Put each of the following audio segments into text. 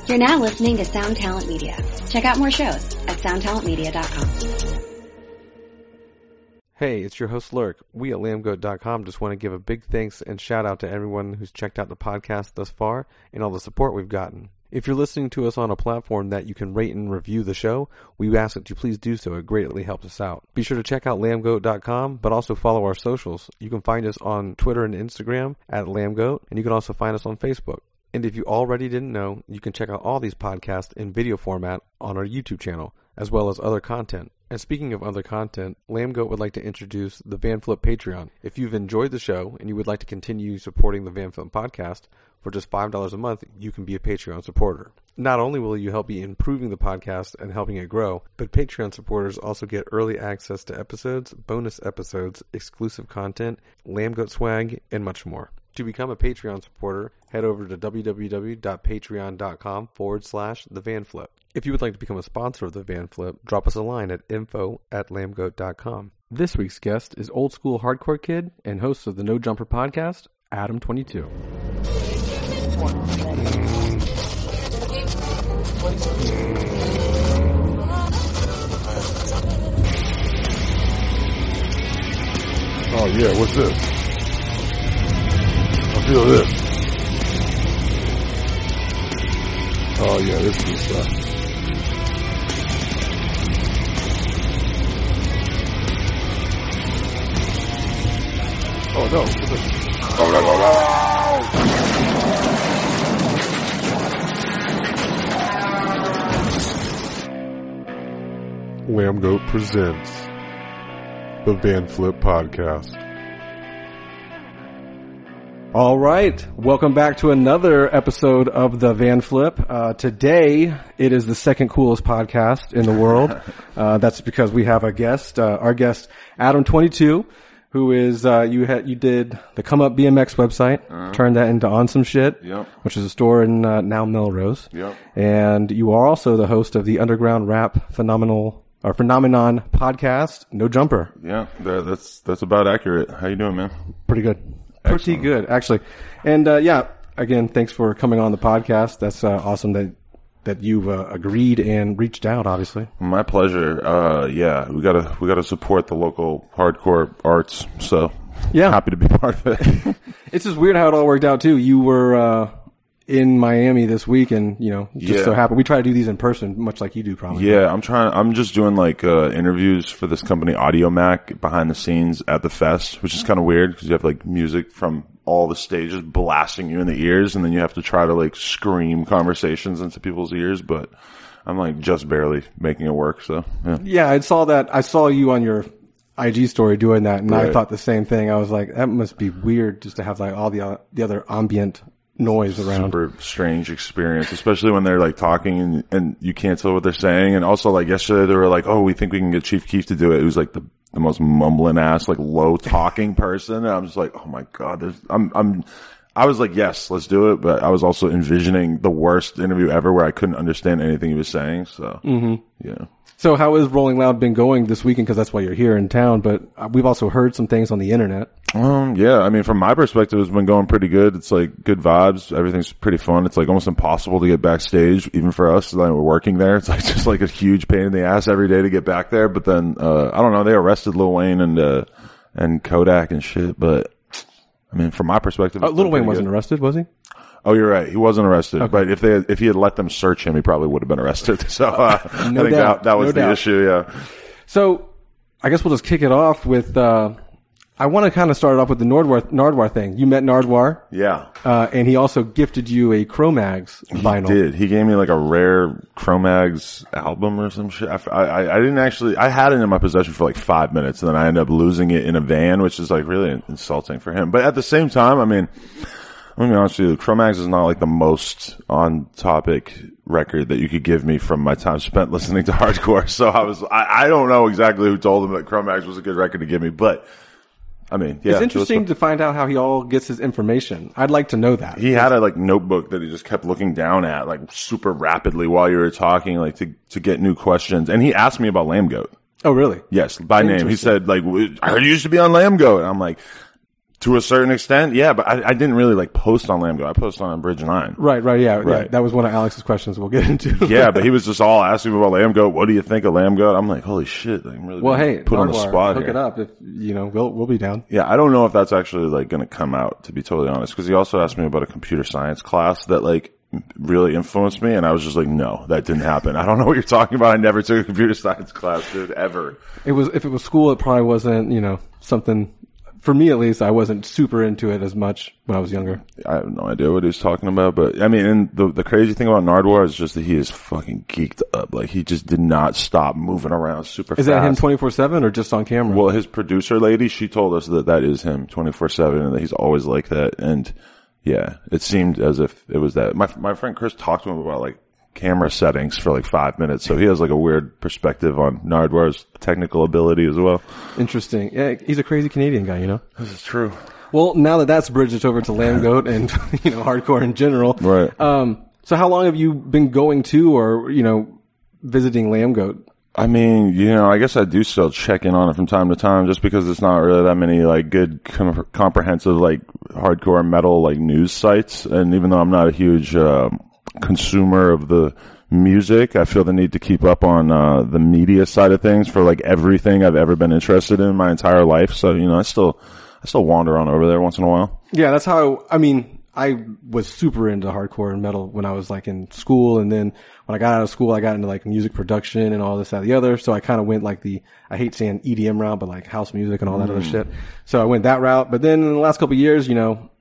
You're now listening to Sound Talent Media. Check out more shows at soundtalentmedia.com. Hey, it's your host Lurk. We at lambgoat.com just want to give a big thanks and shout out to everyone who's checked out the podcast thus far and all the support we've gotten. If you're listening to us on a platform that you can rate and review the show, we ask that you please do so. It greatly helps us out. Be sure to check out lambgoat.com, but also follow our socials. You can find us on Twitter and Instagram at lambgoat, and you can also find us on Facebook. And if you already didn't know, you can check out all these podcasts in video format on our YouTube channel, as well as other content. And speaking of other content, Lambgoat would like to introduce the VanFlip Patreon. If you've enjoyed the show and you would like to continue supporting the VanFlip podcast, for just $5 a month, you can be a Patreon supporter. Not only will you help me improving the podcast and helping it grow, but Patreon supporters also get early access to episodes, bonus episodes, exclusive content, Lambgoat swag, and much more. To become a Patreon supporter, head over to www.patreon.com/thevanflip. If you would like to become a sponsor of the VanFlip, drop us a line at info@lambgoat.com. This week's guest is old school hardcore kid and host of the No Jumper podcast, Adam22. Oh yeah, what's this? I feel this. Oh yeah, this is oh no. Oh no. Lambgoat presents the VanFlip podcast. All right, welcome back to another episode of the VanFlip. Today, it is the second coolest podcast in the world. That's because we have a guest, our guest, Adam22, who is, you did the Come Up BMX website, turned that into On Some Shit, which is a store in, now Melrose. And you are also the host of the underground rap phenomenon podcast, No Jumper. Yeah, that's about accurate. How you doing, man? Pretty good. Pretty good, actually. And, again, thanks for coming on the podcast. That's, awesome that you've, agreed and reached out, obviously. My pleasure. We gotta support the local hardcore arts. So, happy to be part of it. It's just weird how it all worked out too. You were, in Miami this week and, so happened. We try to do these in person, much like you do probably. Yeah, I'm just doing like, interviews for this company, Audiomac, behind the scenes at the fest, which is kind of weird because you have like music from all the stages blasting you in the ears and then you have to try to like scream conversations into people's ears, but I'm like just barely making it work, so yeah. Yeah, I saw that. I saw you on your IG story doing that and I thought the same thing. I was like, that must be weird just to have like all the other ambient noise around. Super strange experience, especially when they're like talking and you can't tell what they're saying. And also like yesterday they were like, oh, we think we can get Chief Keef to do it. It was like the most mumbling ass, like low talking person. And I'm just like, oh my God, I was like, yes, let's do it. But I was also envisioning the worst interview ever where I couldn't understand anything he was saying. So, yeah. So how is Rolling Loud been going this weekend? Because that's why you're here in town, but we've also heard some things on the internet. Yeah, I mean, from my perspective, it's been going pretty good. It's like good vibes. Everything's pretty fun. It's like almost impossible to get backstage, even for us. Like we're working there. It's like just like a huge pain in the ass every day to get back there. But then, I don't know, they arrested Lil Wayne and Kodak and shit. But I mean, from my perspective, Lil Wayne wasn't arrested, was he? Oh, you're right. He wasn't arrested, okay. But if he had let them search him, he probably would have been arrested. So, I think that was the issue. Yeah. So I guess we'll just kick it off with, I want to kind of start it off with the Nardwuar thing. You met Nardwuar. Yeah. And he also gifted you a Cro-Mags vinyl. He did. He gave me like a rare Cro-Mags album or some shit. I didn't actually, I had it in my possession for like 5 minutes and then I ended up losing it in a van, which is like really insulting for him. But at the same time, I mean, let me be honest with you, Cro-Mags is not like the most on topic record that you could give me from my time spent listening to hardcore. So I don't know exactly who told him that Cro-Mags was a good record to give me, but I mean, yeah. It's interesting to find out how he all gets his information. I'd like to know that. He had a like notebook that he just kept looking down at like super rapidly while you were talking, like to get new questions. And he asked me about Lambgoat. Oh, really? Yes, by name. He said like, I heard you used to be on Lambgoat. And I'm like, To a certain extent, yeah, but I didn't really like post on Lamb Goat. I posted on Bridge 9. Right, yeah. Right. Yeah, that was one of Alex's questions we'll get into. Yeah, but he was just all asking me about Lamb Goat. What do you think of Lamb Goat? I'm like, holy shit. I'm really put on the spot hook here. it up if, we'll be down. Yeah, I don't know if that's actually like going to come out, to be totally honest, because he also asked me about a computer science class that like really influenced me, and I was just like, no, that didn't happen. I don't know what you're talking about. I never took a computer science class, dude, ever. If it was school, it probably wasn't, something. For me, at least, I wasn't super into it as much when I was younger. I have no idea what he was talking about, but I mean, and the crazy thing about Nardwuar is just that he is fucking geeked up. Like, he just did not stop moving around super fast. Is that him 24/7 or just on camera? Well, his producer lady, she told us that is him 24/7 and that he's always like that. And yeah, it seemed as if it was that. My friend Chris talked to him about like camera settings for like 5 minutes. So he has like a weird perspective on Nardwuar's technical ability as well. Interesting. Yeah, he's a crazy Canadian guy, This is true. Well, now that's bridged over to Lamb Goat and, hardcore in general. Right. So how long have you been going to or, visiting Lamb Goat? I mean, I guess I do still check in on it from time to time just because it's not really that many like good comprehensive like hardcore metal like news sites. And even though I'm not a huge, consumer of the music, I feel the need to keep up on the media side of things for like everything I've ever been interested in my entire life. So, I still wander on over there once in a while. Yeah, that's how, I was super into hardcore and metal when I was like in school, and then when I got out of school, I got into like music production and all this, that, and the other. So I kind of went like I hate saying EDM route, but like house music and all that other shit. So I went that route. But then in the last couple of years,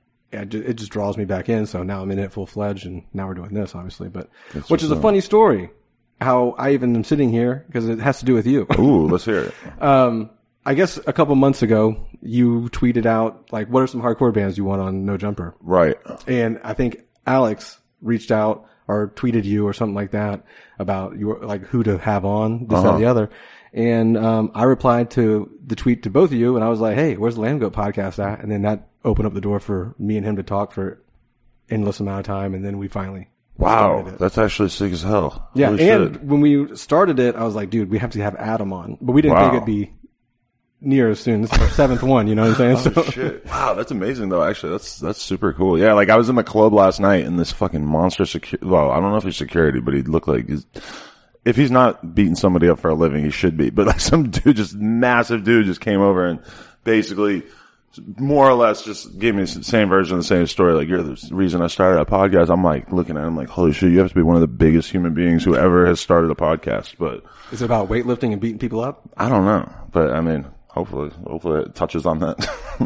it just draws me back in. So now I'm in it full fledged, and now we're doing this, obviously. But which is a funny story, how I even am sitting here because it has to do with you. Ooh, let's hear it. I guess a couple months ago, you tweeted out like, "What are some hardcore bands you want on No Jumper?" Right. And I think Alex reached out or tweeted you or something like that about your like who to have on this that, and the other. And I replied to the tweet to both of you, and I was like, "Hey, where's the Lamb Goat podcast at?" And then that opened up the door for me and him to talk for endless amount of time, and then we finally wow, that's actually sick as hell. Yeah, Holy and shit. when we started it, I was like, "Dude, we have to have Adam on," but we didn't think it'd be near as soon. This is our 7th one, you know what I'm saying? Oh, shit. Wow, that's amazing though, actually. That's super cool. Yeah, like I was in the club last night and this fucking monster well, I don't know if he's security, but he looked like if he's not beating somebody up for a living, he should be. But like some dude, just massive dude just came over and basically more or less just gave me the same version of the same story. Like, you're the reason I started a podcast. I'm like looking at him like, holy shit, you have to be one of the biggest human beings who ever has started a podcast. But is it about weightlifting and beating people up? I don't know. But I mean, hopefully it touches on that.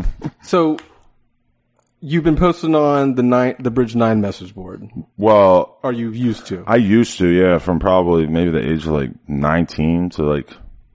So you've been posting on the Bridge 9 message board. Well, are you used to? I used to, yeah, from probably maybe the age of like 19 to like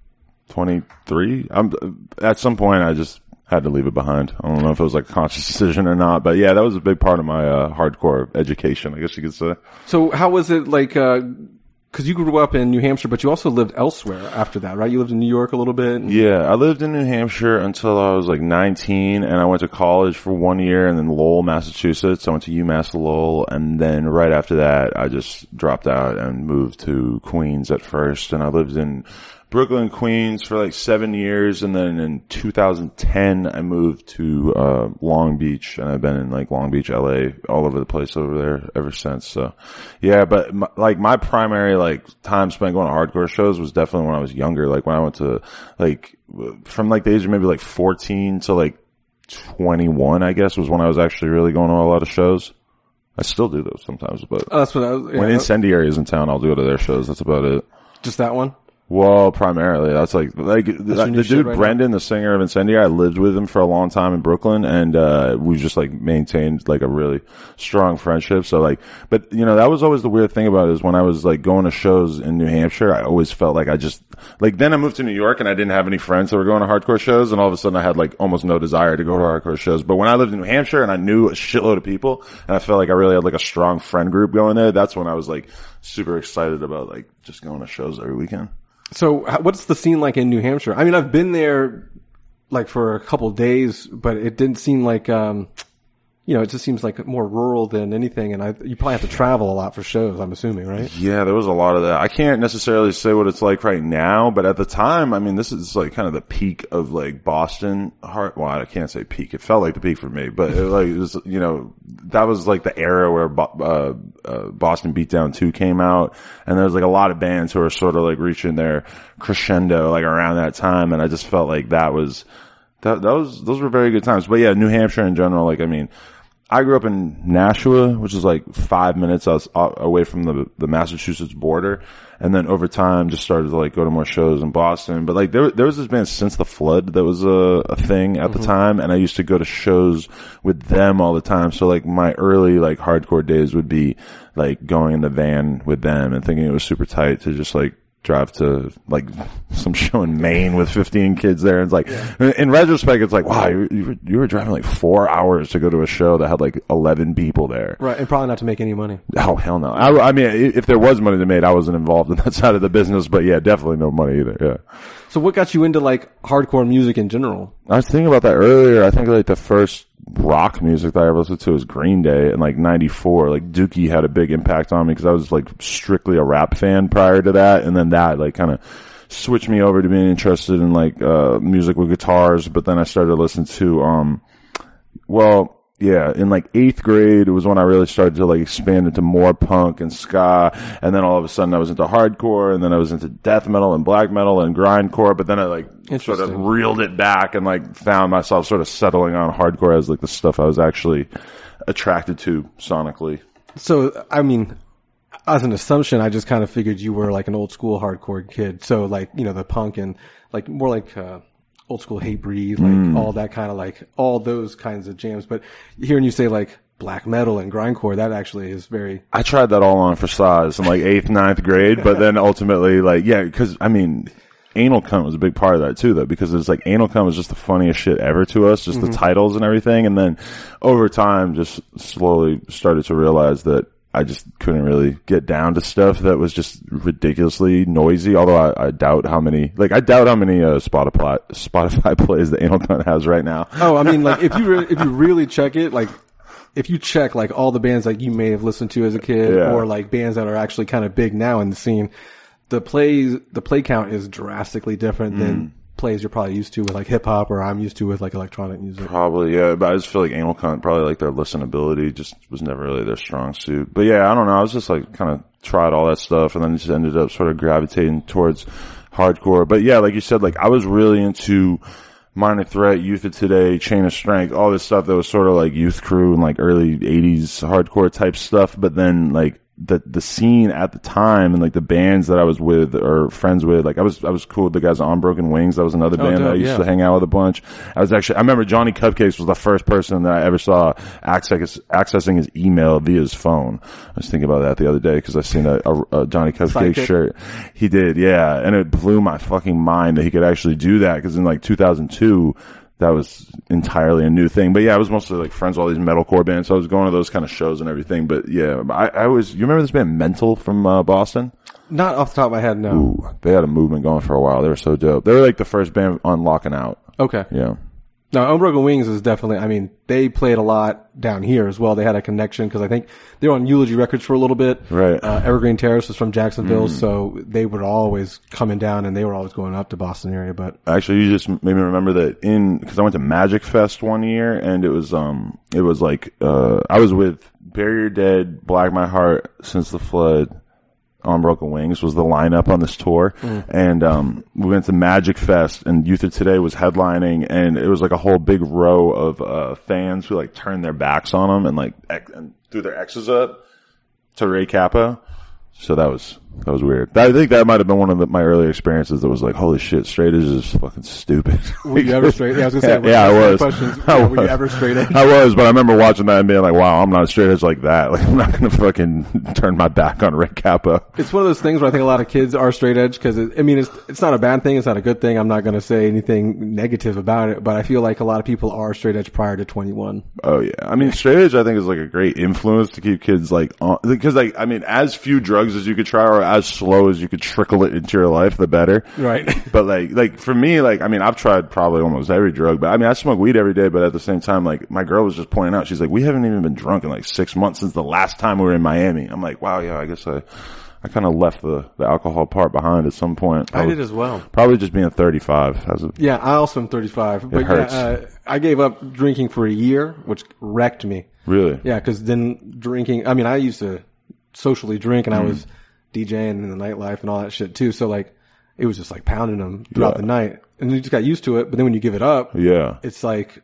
23. At some point I just had to leave it behind. I don't know if it was like a conscious decision or not, but yeah, that was a big part of my hardcore education, I guess you could say. So how was it like, cause you grew up in New Hampshire, but you also lived elsewhere after that, right? You lived in New York a little bit? Yeah, I lived in New Hampshire until I was like 19, and I went to college for 1 year in Lowell, Massachusetts. I went to UMass Lowell, and then right after that, I just dropped out and moved to Queens at first, and I lived in Brooklyn, Queens for like 7 years, and then in 2010 I moved to Long Beach, and I've been in like Long Beach, LA, all over the place over there ever since. So yeah, but my primary like time spent going to hardcore shows was definitely when I was younger. Like when I went to like from like the age of maybe like 14 to like 21, I guess, was when I was actually really going to a lot of shows. I still do those sometimes, but that's what I was, when Incendiary is in town, I'll go to their shows. That's about it. Just that one? Well, primarily, that's the dude right Brendan, the singer of Incendiary. I lived with him for a long time in Brooklyn, and we just like maintained like a really strong friendship. So like, but that was always the weird thing about it, is when I was like going to shows in New Hampshire, I always felt like I just like, then I moved to New York and I didn't have any friends that were going to hardcore shows, and all of a sudden I had like almost no desire to go to hardcore shows. But when I lived in New Hampshire and I knew a shitload of people, and I felt like I really had like a strong friend group going there, that's when I was like super excited about like just going to shows every weekend. So what's the scene like in New Hampshire? I mean, I've been there like for a couple of days, but it didn't seem like, it just seems like more rural than anything. And you probably have to travel a lot for shows, I'm assuming, right? Yeah, there was a lot of that. I can't necessarily say what it's like right now, but at the time, I mean, this is like kind of the peak of like Boston. Well, I can't say peak. It felt like the peak for me, but it was, that was like the era where Boston Beatdown 2 came out, and there was like a lot of bands who were sort of like reaching their crescendo like around that time, and I just felt like those were very good times. But yeah, New Hampshire in general, like, I mean, I grew up in Nashua, which is like 5 minutes away from the Massachusetts border. And then over time just started to like go to more shows in Boston. But like there was this band Since the Flood that was a thing at the time. And I used to go to shows with them all the time. So like my early like hardcore days would be like going in the van with them and thinking it was super tight to just like drive to like some show in Maine with 15 kids there. And it's like, in retrospect, it's like, wow, you were driving like 4 hours to go to a show that had like 11 people there. Right. And probably not to make any money. Oh, hell no. I mean, if there was money to be made, I wasn't involved in that side of the business, but yeah, definitely no money either. Yeah. So what got you into like hardcore music in general? I was thinking about that earlier. I think like the first rock music that I ever listened to was Green Day in like 94. Like Dookie had a big impact on me because I was like strictly a rap fan prior to that, and then that like kind of switched me over to being interested in like music with guitars. But then I started to listen to in like 8th grade, it was when I really started to like expand into more punk and ska. And then all of a sudden I was into hardcore, and then I was into death metal and black metal and grindcore. But then I like sort of reeled it back and like found myself sort of settling on hardcore as like the stuff I was actually attracted to sonically. So, I mean, as an assumption, I just kind of figured you were like an old school hardcore kid. So like, the punk and like more like, old school Hatebreed, like all that kind of like all those kinds of jams. But hearing you say like black metal and grindcore, that actually is very. I tried that all on for size in like 8th, 9th grade, but then ultimately like, yeah, because I mean, Anal Cunt was a big part of that too, though, because it's like Anal Cunt was just the funniest shit ever to us, just the titles and everything. And then over time, just slowly started to realize that I just couldn't really get down to stuff that was just ridiculously noisy. Although I doubt how many Spotify plays that Anal Cunt has right now. Oh, I mean, like if you really check it, like if you check like all the bands like you may have listened to as a kid, or like bands that are actually kind of big now in the scene, the play count is drastically different than plays you're probably used to with like hip hop, or I'm used to with like electronic music. Probably, yeah. But I just feel like Anal Cunt, probably like their listenability just was never really their strong suit. But yeah, I don't know. I was just like kind of tried all that stuff, and then just ended up sort of gravitating towards hardcore. But yeah, like you said, like I was really into Minor Threat, Youth of Today, Chain of Strength, all this stuff that was sort of like Youth Crew and like early 80s hardcore type stuff. But then like the scene at the time and like the bands that I was with or friends with, like I was cool with the guys on Broken Wings. That was another band that I used to hang out with a bunch. I remember Johnny Cupcakes was the first person that I ever saw accessing his email via his phone. I was thinking about that the other day because I seen a Johnny Cupcakes shirt. He did, yeah. And it blew my fucking mind that he could actually do that, because in like 2002, that was entirely a new thing. But yeah, I was mostly like friends with all these metalcore bands, so I was going to those kind of shows and everything. But yeah, you remember this band Mental from Boston? Not off the top of my head, no. Ooh, they had a movement going for a while. They were so dope. They were like the first band on Locking Out. Okay. Yeah. No, Unbroken Wings is definitely, I mean, they played a lot down here as well. They had a connection because I think they were on Eulogy Records for a little bit. Right. Evergreen Terrace was from Jacksonville, so they were always coming down and they were always going up to Boston area. But actually, you just made me remember that because I went to Magic Fest one year, and it was like, I was with Bury Your Dead, Black My Heart, Since the Flood, On Broken Wings was the lineup on this tour. And we went to Magic Fest, and Youth of Today was headlining, and it was like a whole big row of fans who like turned their backs on them and like and threw their X's up to Ray Kappa. So that was weird. I think that might have been one of my earlier experiences that was like, holy shit, straight edge is fucking stupid. Were you ever straight? Yeah, I was gonna say. I was. Were you ever straight edge? I was, but I remember watching that and being like, wow, I'm not a straight edge like that. Like, I'm not gonna fucking turn my back on Ray Kappa. It's one of those things where I think a lot of kids are straight edge because it's not a bad thing. It's not a good thing. I'm not gonna say anything negative about it, but I feel like a lot of people are straight edge prior to 21. Oh yeah. I mean, straight edge I think is like a great influence to keep kids like on, because like, I mean, as few drugs as you could try, or or as slow as you could trickle it into your life, the better. Right. But like for me, like, I mean, I've tried probably almost every drug, but I mean, I smoke weed every day, but at the same time, like, my girl was just pointing out, she's like, we haven't even been drunk in like 6 months since the last time we were in Miami. I'm like, wow, yeah, I guess I kind of left the alcohol part behind at some point. I did as well. Probably just being 35. Yeah, I also am 35. But hurts. yeah, I gave up drinking for a year, which wrecked me. Really? Yeah, because then drinking, I mean, I used to socially drink and I was DJing in the nightlife and all that shit too. So like, it was just like pounding them throughout the night. And you just got used to it. But then when you give it up, it's like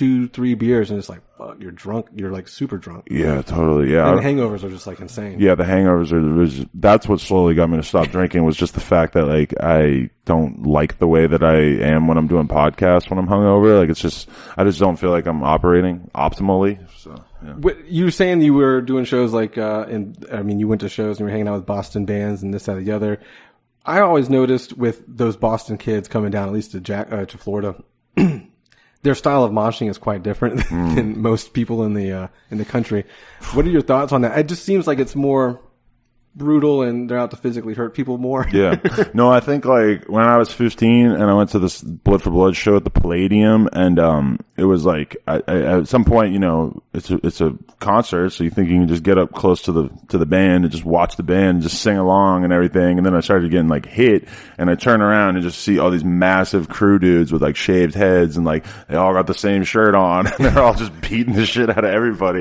2-3 beers and it's like, fuck, you're drunk. You're like super drunk. Yeah, totally. Yeah. And the hangovers are just like insane. Yeah, the hangovers that's what slowly got me to stop drinking, was just the fact that like I don't like the way that I am when I'm doing podcasts when I'm hungover. Like, it's just, I just don't feel like I'm operating optimally. So, yeah. You were saying you were doing shows like, you went to shows and you were hanging out with Boston bands and this, that, and the other. I always noticed with those Boston kids coming down, at least to Florida, their style of moshing is quite different than most people in the country. What are your thoughts on that? It just seems like it's more brutal and they're out to physically hurt people more. Yeah. No, I think like when I was 15 and I went to this Blood for Blood show at the Palladium, and it was like I at some point, you know, it's a concert, so you think you can just get up close to the band and just watch the band and just sing along and everything. And then I started getting like hit, and I turn around and just see all these massive crew dudes with like shaved heads, and like they all got the same shirt on and they're all just beating the shit out of everybody.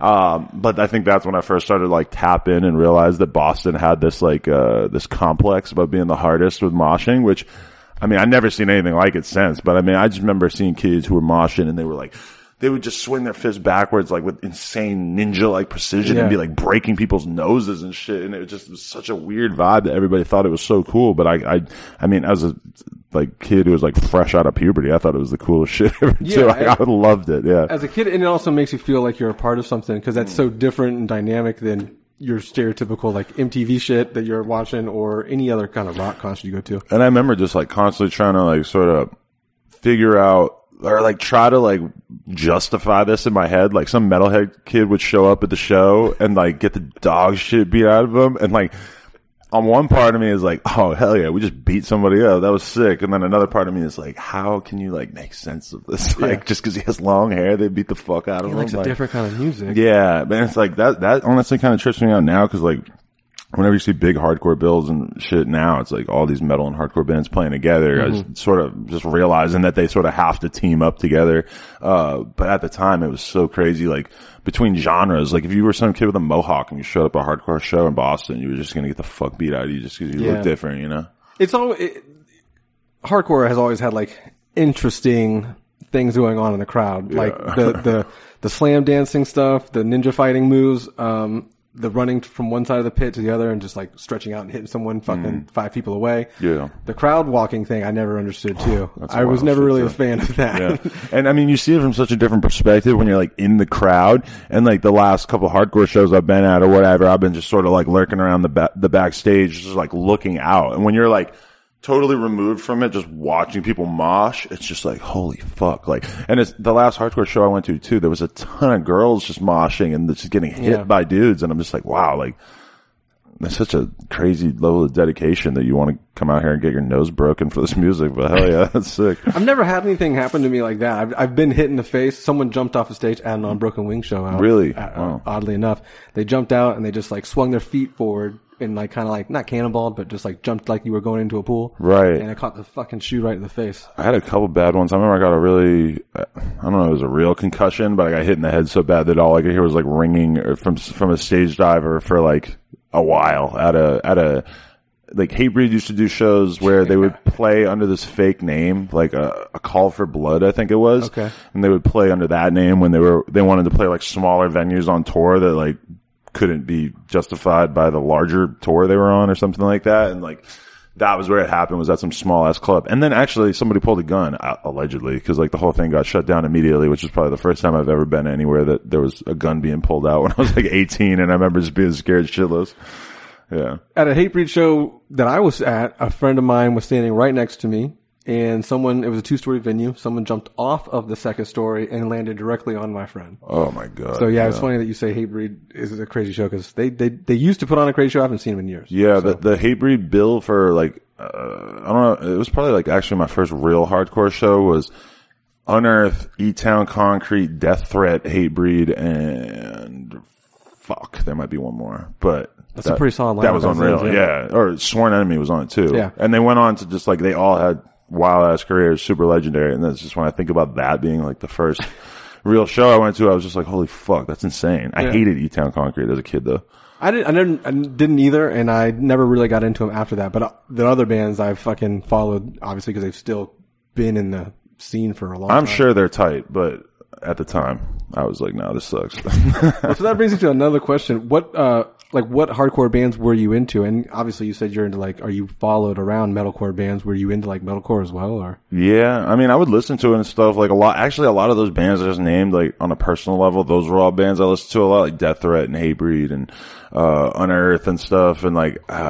But I think that's when I first started like tap in and realized that Boston had this like this complex about being the hardest with moshing, which, I mean, I've never seen anything like it since, but I mean, I just remember seeing kids who were moshing and they were like, they would just swing their fist backwards like with insane ninja-like precision and be like breaking people's noses and shit. And it was such a weird vibe that everybody thought it was so cool. But I mean, as a like kid who was like fresh out of puberty, I thought it was the coolest shit ever too. Like, I loved it. Yeah. As a kid, and it also makes you feel like you're a part of something because that's so different and dynamic than your stereotypical like MTV shit that you're watching or any other kind of rock concert you go to. And I remember just like constantly trying to like sort of figure out or like try to like justify this in my head. Like some metalhead kid would show up at the show and like get the dog shit beat out of him. And like on one part of me is like, oh hell yeah, we just beat somebody up. That was sick. And then another part of me is like, how can you like make sense of this? Like just cause he has long hair, they beat the fuck out of him. He likes a like, different kind of music. Yeah. But it's like that honestly kind of trips me out now. Cause like, whenever you see big hardcore bills and shit now, it's like all these metal and hardcore bands playing together. I was sort of just realizing that they sort of have to team up together. But at the time it was so crazy, like between genres. Like if you were some kid with a mohawk and you showed up at a hardcore show in Boston, you were just going to get the fuck beat out of you just because you look different, you know? Hardcore has always had like interesting things going on in the crowd. Like the slam dancing stuff, the ninja fighting moves, the running from one side of the pit to the other and just like stretching out and hitting someone fucking 5 people away. Yeah. The crowd walking thing I never understood too. I was never really a fan of that. Yeah. And I mean, you see it from such a different perspective when you're like in the crowd, and like the last couple of hardcore shows I've been at or whatever, I've been just sort of like lurking around the backstage, just like looking out. And when you're like totally removed from it, just watching people mosh, it's just like, holy fuck. Like, and it's the last hardcore show I went to too, there was a ton of girls just moshing and just getting hit by dudes. And I'm just like, wow, like, that's such a crazy level of dedication that you want to come out here and get your nose broken for this music. But hell yeah, that's sick. I've never had anything happen to me like that. I've been hit in the face. Someone jumped off the stage at an Unbroken Wing show out. Really? Wow. Oddly enough. They jumped out and they just like swung their feet forward and like kind of like not cannonballed, but just like jumped like you were going into a pool. Right. And I caught the fucking shoe right in the face. I had a couple bad ones. I remember I got a really, I don't know if it was a real concussion, but I got hit in the head so bad that all I could hear was like ringing from a stage diver for like a while at a like Hatebreed used to do shows where they would play under this fake name, like a Call for Blood, I think it was. Okay. And they would play under that name when they wanted to play like smaller venues on tour that like couldn't be justified by the larger tour they were on or something like that. And like, that was where it happened, was at some small ass club. And then actually somebody pulled a gun, allegedly, cause like the whole thing got shut down immediately, which is probably the first time I've ever been anywhere that there was a gun being pulled out when I was like 18, and I remember just being scared shitless. Yeah. At a Hatebreed show that I was at, a friend of mine was standing right next to me, and it was a 2-story venue. Someone jumped off of the second story and landed directly on my friend. Oh my God. So yeah, it's funny that you say Hatebreed is a crazy show because they used to put on a crazy show. I haven't seen them in years. Yeah, so. the Hatebreed bill for like, I don't know, it was probably like actually my first real hardcore show was Unearth, E-Town Concrete, Death Threat, Hatebreed, and fuck, there might be one more, but that's a pretty solid lineup. That was unreal. Yeah. Or Sworn Enemy was on it too. Yeah. And they went on to just like, they all had wild ass careers, super legendary. And that's just when I think about that being like the first real show I went to, I was just like, holy fuck, that's insane. I hated E-Town Concrete as a kid though. I didn't either, and I never really got into them after that. But the other bands I've fucking followed, obviously, because they've still been in the scene for a long time. I'm sure they're tight, but at the time, I was like, no, this sucks. Well, so that brings me to another question. What hardcore bands were you into? And obviously you said you're into are you followed around metalcore bands? Were you into metalcore as well, or? Yeah, I mean, I would listen to it and stuff, like a lot of those bands I just named, like on a personal level, those were all bands I listened to a lot, like Death Threat and Hatebreed and, Unearth and stuff, and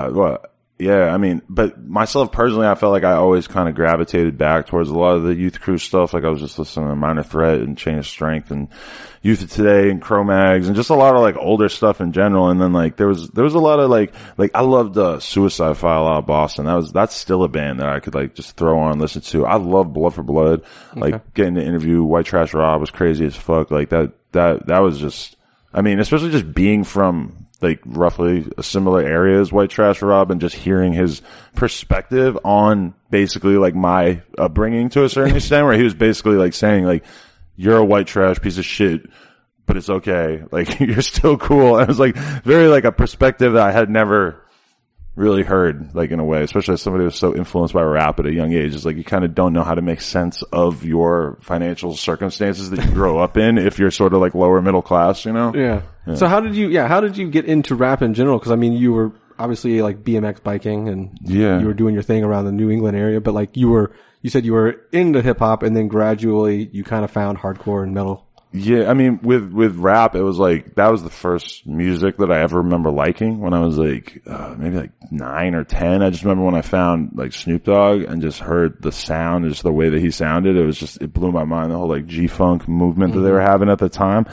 yeah, I mean, but myself personally, I felt like I always kind of gravitated back towards a lot of the Youth Crew stuff. Like I was just listening to Minor Threat and Chain of Strength and Youth of Today and Cro-Mags and just a lot of older stuff in general. And then there was a lot of like I loved Suicide File out of Boston. That's still a band that I could just throw on and listen to. I love Blood for Blood. Getting to interview White Trash Rob was crazy as fuck. That was just, I mean, especially just being from roughly a similar area as White Trash Rob and just hearing his perspective on basically my upbringing to a certain extent, where he was basically saying you're a white trash piece of shit, but it's okay. You're still cool. And it was very a perspective that I had never really heard, in a way, especially as somebody who was so influenced by rap at a young age. It's you kind of don't know how to make sense of your financial circumstances that you grow up in if you're sort of lower middle class, you know? Yeah. So how did you get into rap in general? Cause I mean, you were obviously BMX biking and you were doing your thing around the New England area, but you said you were into hip hop and then gradually you kind of found hardcore and metal. Yeah, I mean, with rap, it was that was the first music that I ever remember liking when I was maybe 9 or 10. I just remember when I found Snoop Dogg and just heard the sound, just the way that he sounded. It blew my mind, the whole G-Funk movement that they were having at the time.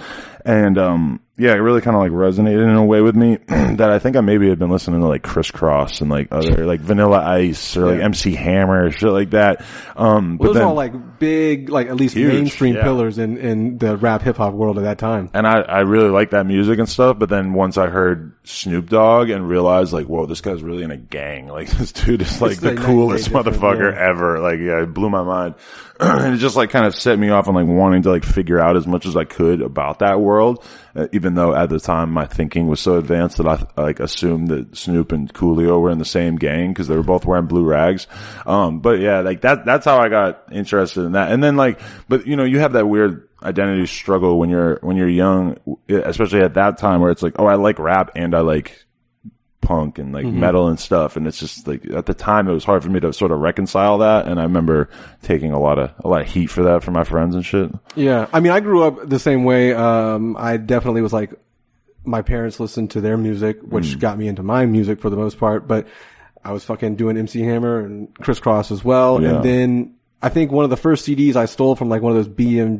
And, yeah, it really kind of resonated in a way with me that I think I maybe had been listening to Criss Cross and other Vanilla Ice or MC Hammer or shit like that. But those are all big, at least huge, mainstream pillars in the rap hip hop world at that time. And I really liked that music and stuff. But then once I heard Snoop Dogg and realized whoa, this guy's really in a gang. This dude is the coolest motherfucker ever. Yeah, it blew my mind. And it just kind of set me off on wanting to figure out as much as I could about that world. Even though at the time my thinking was so advanced that I assumed that Snoop and Coolio were in the same gang because they were both wearing blue rags. But yeah, that's how I got interested in that. And then but you have that weird identity struggle when you're young, especially at that time where it's oh, I like rap and I like punk and metal and stuff, and it's just at the time it was hard for me to sort of reconcile that, and I remember taking a lot of heat for that from my friends and shit. Yeah, I mean, I grew up the same way. I definitely was my parents listened to their music, which got me into my music for the most part, but I was fucking doing MC Hammer and Criss Cross as well, and then I think one of the first CDs I stole from one of those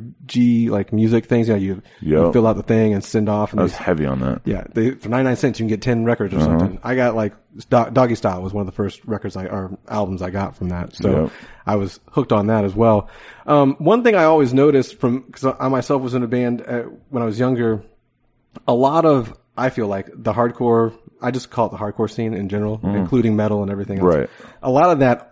BMG music things. You fill out the thing and send off. And I was heavy on that. Yeah, for 99 cents you can get 10 records or something. I got Doggy Style was one of the first records or albums I got from that. So I was hooked on that as well. One thing I always noticed because I myself was in a band when I was younger, a lot of, I feel the hardcore, I just call it the hardcore scene in general, including metal and everything else. Right. A lot of that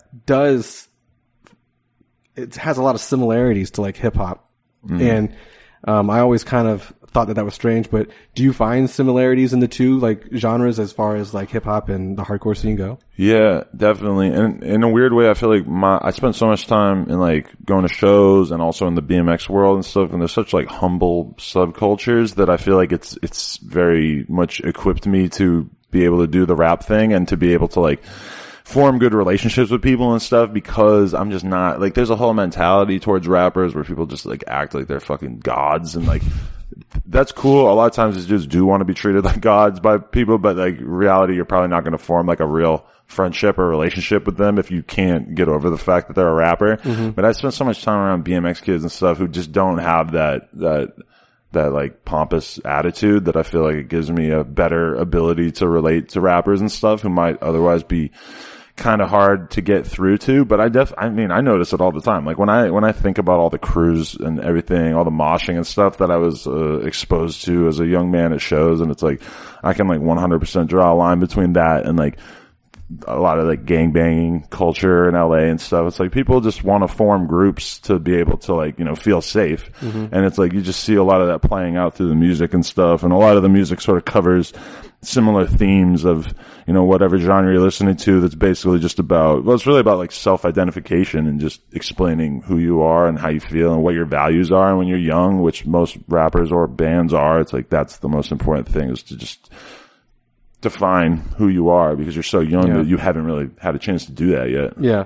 it has a lot of similarities to hip hop. And, I always kind of thought that was strange, but do you find similarities in the two, genres as far as hip hop and the hardcore scene go? Yeah, definitely. And in a weird way, I feel I spent so much time in going to shows and also in the BMX world and stuff, and there's such humble subcultures that I feel it's very much equipped me to be able to do the rap thing and to be able to form good relationships with people and stuff, because I'm just not there's a whole mentality towards rappers where people just act like they're fucking gods, and that's cool. A lot of times these dudes do want to be treated like gods by people, but like reality, you're probably not going to form like a real friendship or relationship with them if you can't get over the fact that they're a rapper. But I spent so much time around BMX kids and stuff who just don't have that like pompous attitude that I feel like it gives me a better ability to relate to rappers and stuff who might otherwise be kind of hard to get through to. But I mean, I notice it all the time. Like when I think about all the crews and everything, all the moshing and stuff that I was exposed to as a young man at shows, and it's like I can like 100% draw a line between that and like a lot of like gangbanging culture in LA and stuff. It's like people just want to form groups to be able to like, you know, feel safe. And it's like you just see a lot of that playing out through the music and stuff. And a lot of the music sort of covers similar themes of, you know, whatever genre you're listening to, that's basically just about, well, it's really about like self-identification and just explaining who you are and how you feel and what your values are. And when you're young, which most rappers or bands are, it's like that's the most important thing, is to just define who you are, because you're so young that you haven't really had a chance to do that yet. Yeah.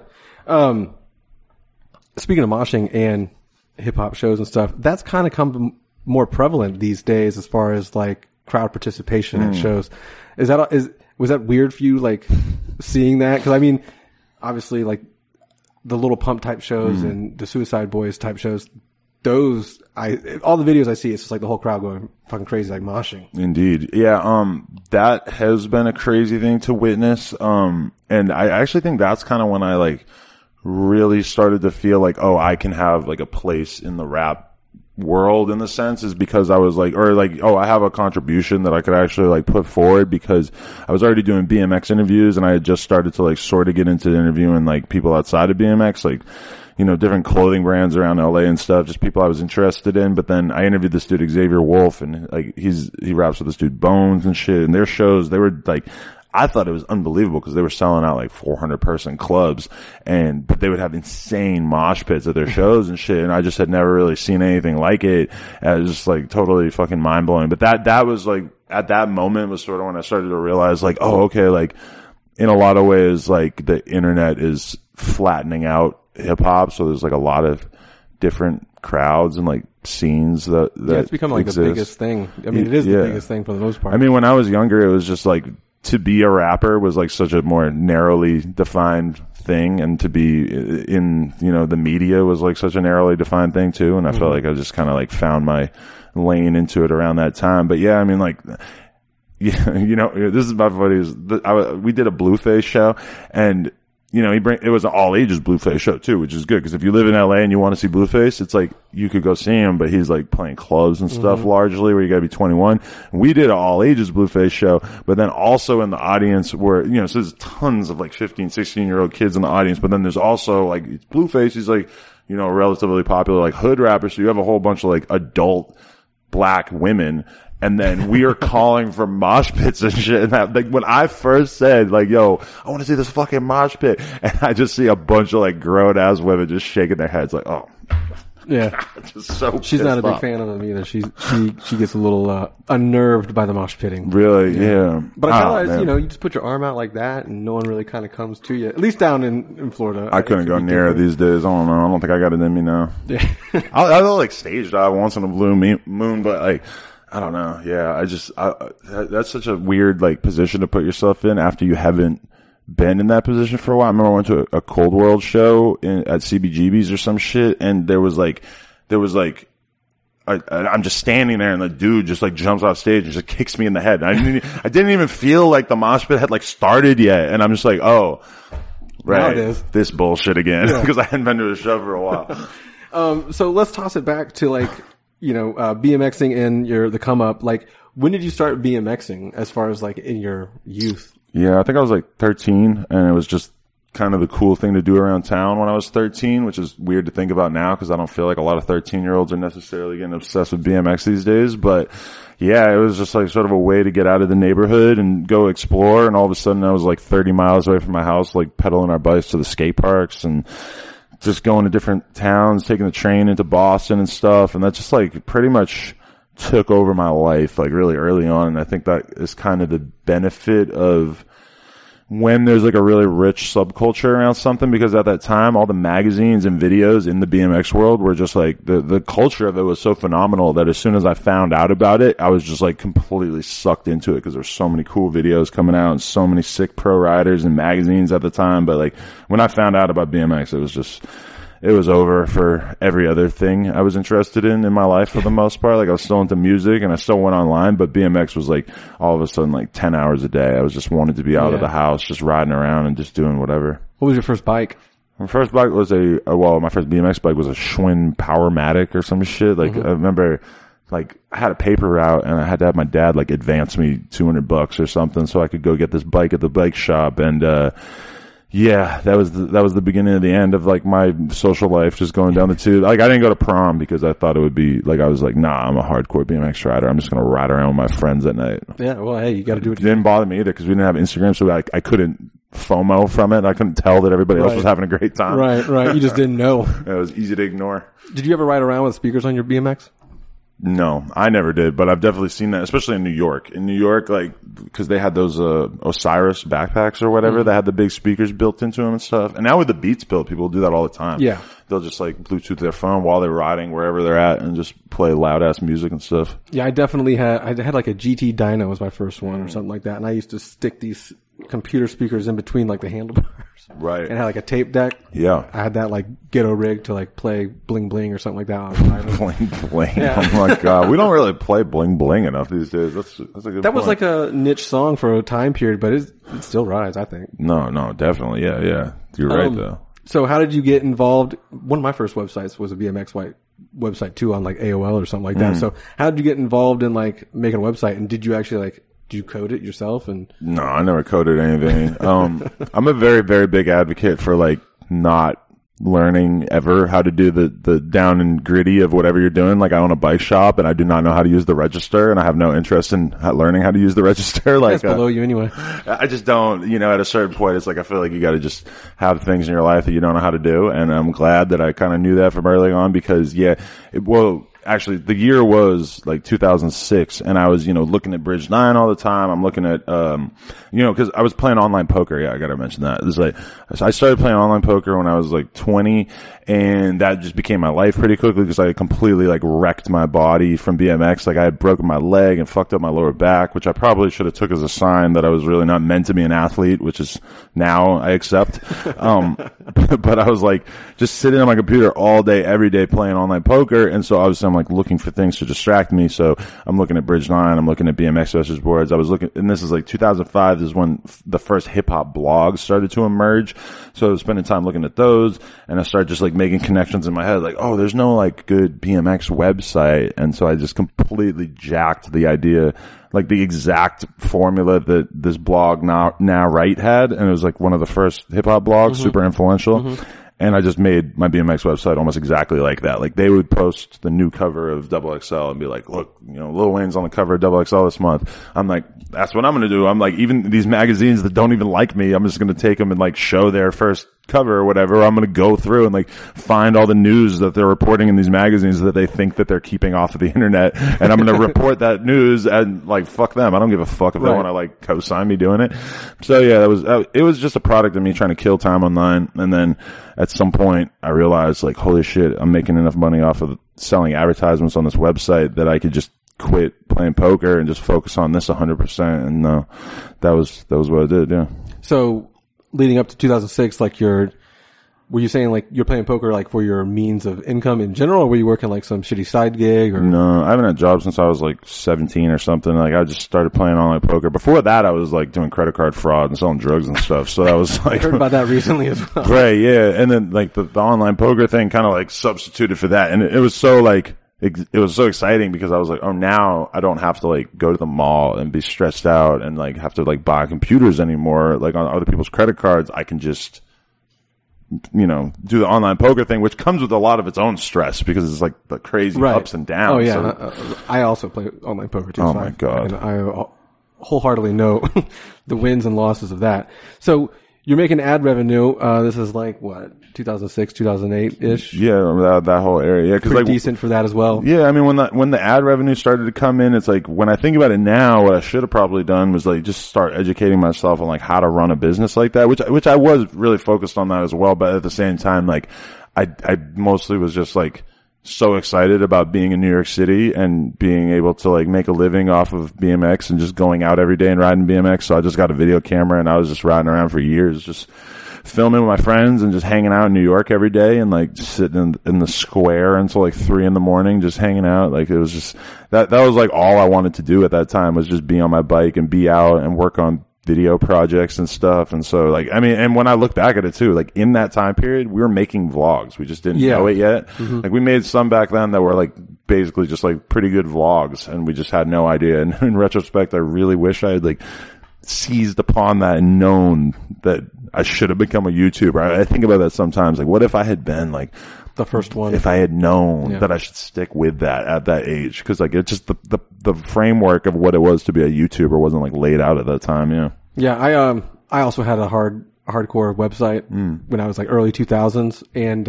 Speaking of moshing and hip hop shows and stuff, that's kind of come more prevalent these days as far as like crowd participation at shows. Was that weird for you, like seeing that? Cause I mean, obviously like the Little Pump type shows and the Suicide Boys type shows, those, all the videos I see, it's just like the whole crowd going fucking crazy, like moshing. Indeed. Yeah. That has been a crazy thing to witness. And I actually think that's kind of when I like really started to feel like, oh, I can have like a place in the rap world, in the sense, is because I was like, or like, oh, I have a contribution that I could actually like put forward, because I was already doing BMX interviews and I had just started to like sort of get into interviewing like people outside of BMX, like, you know, different clothing brands around LA and stuff, just people I was interested in. But then I interviewed this dude, Xavier Wolf, and like he raps with this dude Bones and shit, and their shows, they were like, I thought it was unbelievable because they were selling out like 400 person clubs, but they would have insane mosh pits at their shows and shit. And I just had never really seen anything like it. And it was just like totally fucking mind blowing. But that was like, at that moment was sort of when I started to realize like, oh, okay, like in a lot of ways, like the internet is flattening out hip hop. So there's like a lot of different crowds and like scenes that it's become like the biggest thing. I mean, it is the biggest thing for the most part. I mean, when I was younger, it was just like, to be a rapper was like such a more narrowly defined thing, and to be in, you know, the media was like such a narrowly defined thing too. And I felt like I just kind of like found my lane into it around that time. But yeah, I mean, like, yeah, you know, this is my buddies. We did a Blueface show, and you know, it was an all ages Blueface show too, which is good, because if you live in LA and you want to see Blueface, it's like you could go see him, but he's like playing clubs and stuff largely, where you gotta be 21. We did an all ages Blueface show, but then also in the audience were, you know, so there's tons of like 15, 16-year-old kids in the audience, but then there's also like, it's Blueface, he's like, you know, relatively popular like hood rapper, so you have a whole bunch of like adult black women. And then we are calling for mosh pits and shit. And that, like, when I first said, like, yo, I want to see this fucking mosh pit, and I just see a bunch of like grown ass women just shaking their heads, like, oh, yeah, just so. She's not a big fan of them either. She gets a little unnerved by the mosh pitting. Really, yeah. But I realized, you know, you just put your arm out like that, and no one really kind of comes to you. At least down in Florida, I couldn't go near it these days. I don't know. I don't think I got it in me now. Yeah, I'll like stage dive once in a blue moon, but like, I don't know. Yeah, that's such a weird like position to put yourself in after you haven't been in that position for a while. I remember I went to a Cold World show at CBGB's or some shit, and there was like, I'm just standing there, and the dude just like jumps off stage and just kicks me in the head. And I didn't even feel like the mosh pit had like started yet, and I'm just like, oh, right, now it is. This bullshit again, because I hadn't been to a show for a while. So let's toss it back to like, you know, BMXing and the come up. Like, when did you start BMXing as far as like in your youth? Yeah, I think I was like 13, and it was just kind of the cool thing to do around town when I was 13, which is weird to think about now, because I don't feel like a lot of 13-year-olds are necessarily getting obsessed with BMX these days. But yeah, it was just like sort of a way to get out of the neighborhood and go explore. And all of a sudden I was like 30 miles away from my house, like pedaling our bikes to the skate parks and just going to different towns, taking the train into Boston and stuff. And that just like pretty much took over my life like really early on. And I think that is kind of the benefit of when there's like a really rich subculture around something, because at that time all the magazines and videos in the BMX world were just like the culture of it was so phenomenal that as soon as I found out about it, I was just like completely sucked into it, because there's so many cool videos coming out and so many sick pro riders and magazines at the time. But like when I found out about BMX, it was over for every other thing I was interested in my life for the most part. Like I was still into music and I still went online, but BMX was like all of a sudden like 10 hours a day. I was just wanted to be out of the house, just riding around and just doing whatever. What was your first bike? My first bike was my first BMX bike was a Schwinn Powermatic or some shit. Like I remember like I had a paper route and I had to have my dad like advance me $200 or something so I could go get this bike at the bike shop. And, yeah, that was the beginning of the end of like my social life, just going down the tube. Like I didn't go to prom because I thought it would be like, I was like, nah, I'm a hardcore BMX rider. I'm just going to ride around with my friends at night. Yeah, well, hey, you got to do it. It didn't bother me either because we didn't have Instagram, so I couldn't FOMO from it. I couldn't tell that everybody else was having a great time. Right. You just didn't know. It was easy to ignore. Did you ever ride around with speakers on your BMX? No, I never did, but I've definitely seen that, especially in New York. In New York, like, cause they had those, Osiris backpacks or whatever that had the big speakers built into them and stuff. And now with the Beats built, people do that all the time. Yeah. They'll just like Bluetooth their phone while they're riding wherever they're at and just play loud ass music and stuff. Yeah, I had like a GT Dyno was my first one or something like that. And I used to stick these computer speakers in between like the handlebars. Right. And had like a tape deck. Yeah. I had that like ghetto rig to like play Bling Bling or something like that. Bling Bling. Yeah. Oh my God. We don't really play Bling Bling enough these days. That's a good point. That was like a niche song for a time period, but it still rides, I think. No, definitely. Yeah. You're right though. So how did you get involved? One of my first websites was a BMX website too on like AOL or something like that. So how did you get involved in like making a website, and did you actually like, do you code it yourself? And no, I never coded anything. I'm a very, very big advocate for like not learning ever how to do the down and gritty of whatever you're doing. Like I own a bike shop and I do not know how to use the register, and I have no interest in learning how to use the register. Like that's below you anyway. I just don't, at a certain point, it's like, I feel like you got to just have things in your life that you don't know how to do. And I'm glad that I kind of knew that from early on, because actually, the year was like 2006, and I was, looking at Bridge 9 all the time. I'm looking at, cause I was playing online poker. Yeah, I gotta mention that. It's like, so I started playing online poker when I was like 20, and that just became my life pretty quickly because I completely like wrecked my body from BMX. Like I had broken my leg and fucked up my lower back, which I probably should have took as a sign that I was really not meant to be an athlete, which is now I accept. But I was like just sitting on my computer all day, every day playing online poker. And so obviously I'm like looking for things to distract me. So I'm looking at Bridge 9. I'm looking at BMX message boards. I was looking, and this is like 2005. This is when the first hip hop blogs started to emerge. So I was spending time looking at those, and I started just like making connections in my head. Like, oh, there's no like good BMX website. And so I just completely jacked the idea, like the exact formula that this blog now Right had. And it was like one of the first hip hop blogs, super influential. And I just made my BMX website almost exactly like that. Like they would post the new cover of XXL and be like, look, Lil Wayne's on the cover of XXL this month. I'm like, that's what I'm going to do. I'm like, even these magazines that don't even like me, I'm just going to take them and like show their first cover or whatever. I'm going to go through and like find all the news that they're reporting in these magazines that they think that they're keeping off of the internet. And I'm going to report that news, and like, fuck them. I don't give a fuck if they want to like co-sign me doing it. So yeah, it was just a product of me trying to kill time online. And then at some point I realized like, holy shit, I'm making enough money off of selling advertisements on this website that I could just quit playing poker and just focus on this 100%. And that was what I did. Yeah. So leading up to 2006, like were you saying like you're playing poker like for your means of income in general, or were you working like some shitty side gig? Or no, I haven't had jobs since I was like 17 or something. Like I just started playing online poker. Before that, I was like doing credit card fraud and selling drugs and stuff. So that was like I heard about that recently as well. Right, yeah. And then like the online poker thing kind of like substituted for that, and it was so like it was so exciting because I was like, oh, now I don't have to like go to the mall and be stressed out and like have to like buy computers anymore, like on other people's credit cards. I can just, do the online poker thing, which comes with a lot of its own stress because it's like the crazy ups and downs. Oh yeah. So, I also play online poker too. Oh my God. And I wholeheartedly know the wins and losses of that. So you're making ad revenue. This is like what, 2006, 2008 ish. Yeah, that whole area. Yeah, because pretty like decent for that as well. Yeah, I mean when the ad revenue started to come in, it's like when I think about it now, what I should have probably done was like just start educating myself on like how to run a business like that, which I was really focused on that as well. But at the same time, like I mostly was just like so excited about being in New York City and being able to like make a living off of BMX and just going out every day and riding BMX. So I just got a video camera and I was just riding around for years, just filming with my friends and just hanging out in New York every day and like just sitting in the square until like 3 a.m, just hanging out. Like it was just, that was like all I wanted to do at that time, was just be on my bike and be out and work on video projects and stuff. And so like, I mean, and when I look back at it too, like in that time period, we were making vlogs. We just didn't know it yet. Mm-hmm. Like we made some back then that were like basically just like pretty good vlogs and we just had no idea. And in retrospect, I really wish I had like seized upon that and known that I should have become a YouTuber. I think about that sometimes. Like what if I had been like the first one? If I had known that I should stick with that at that age. Cause like it just, the framework of what it was to be a YouTuber wasn't like laid out at that time. Yeah. Yeah. I also had a hardcore website when I was like early 2000s and,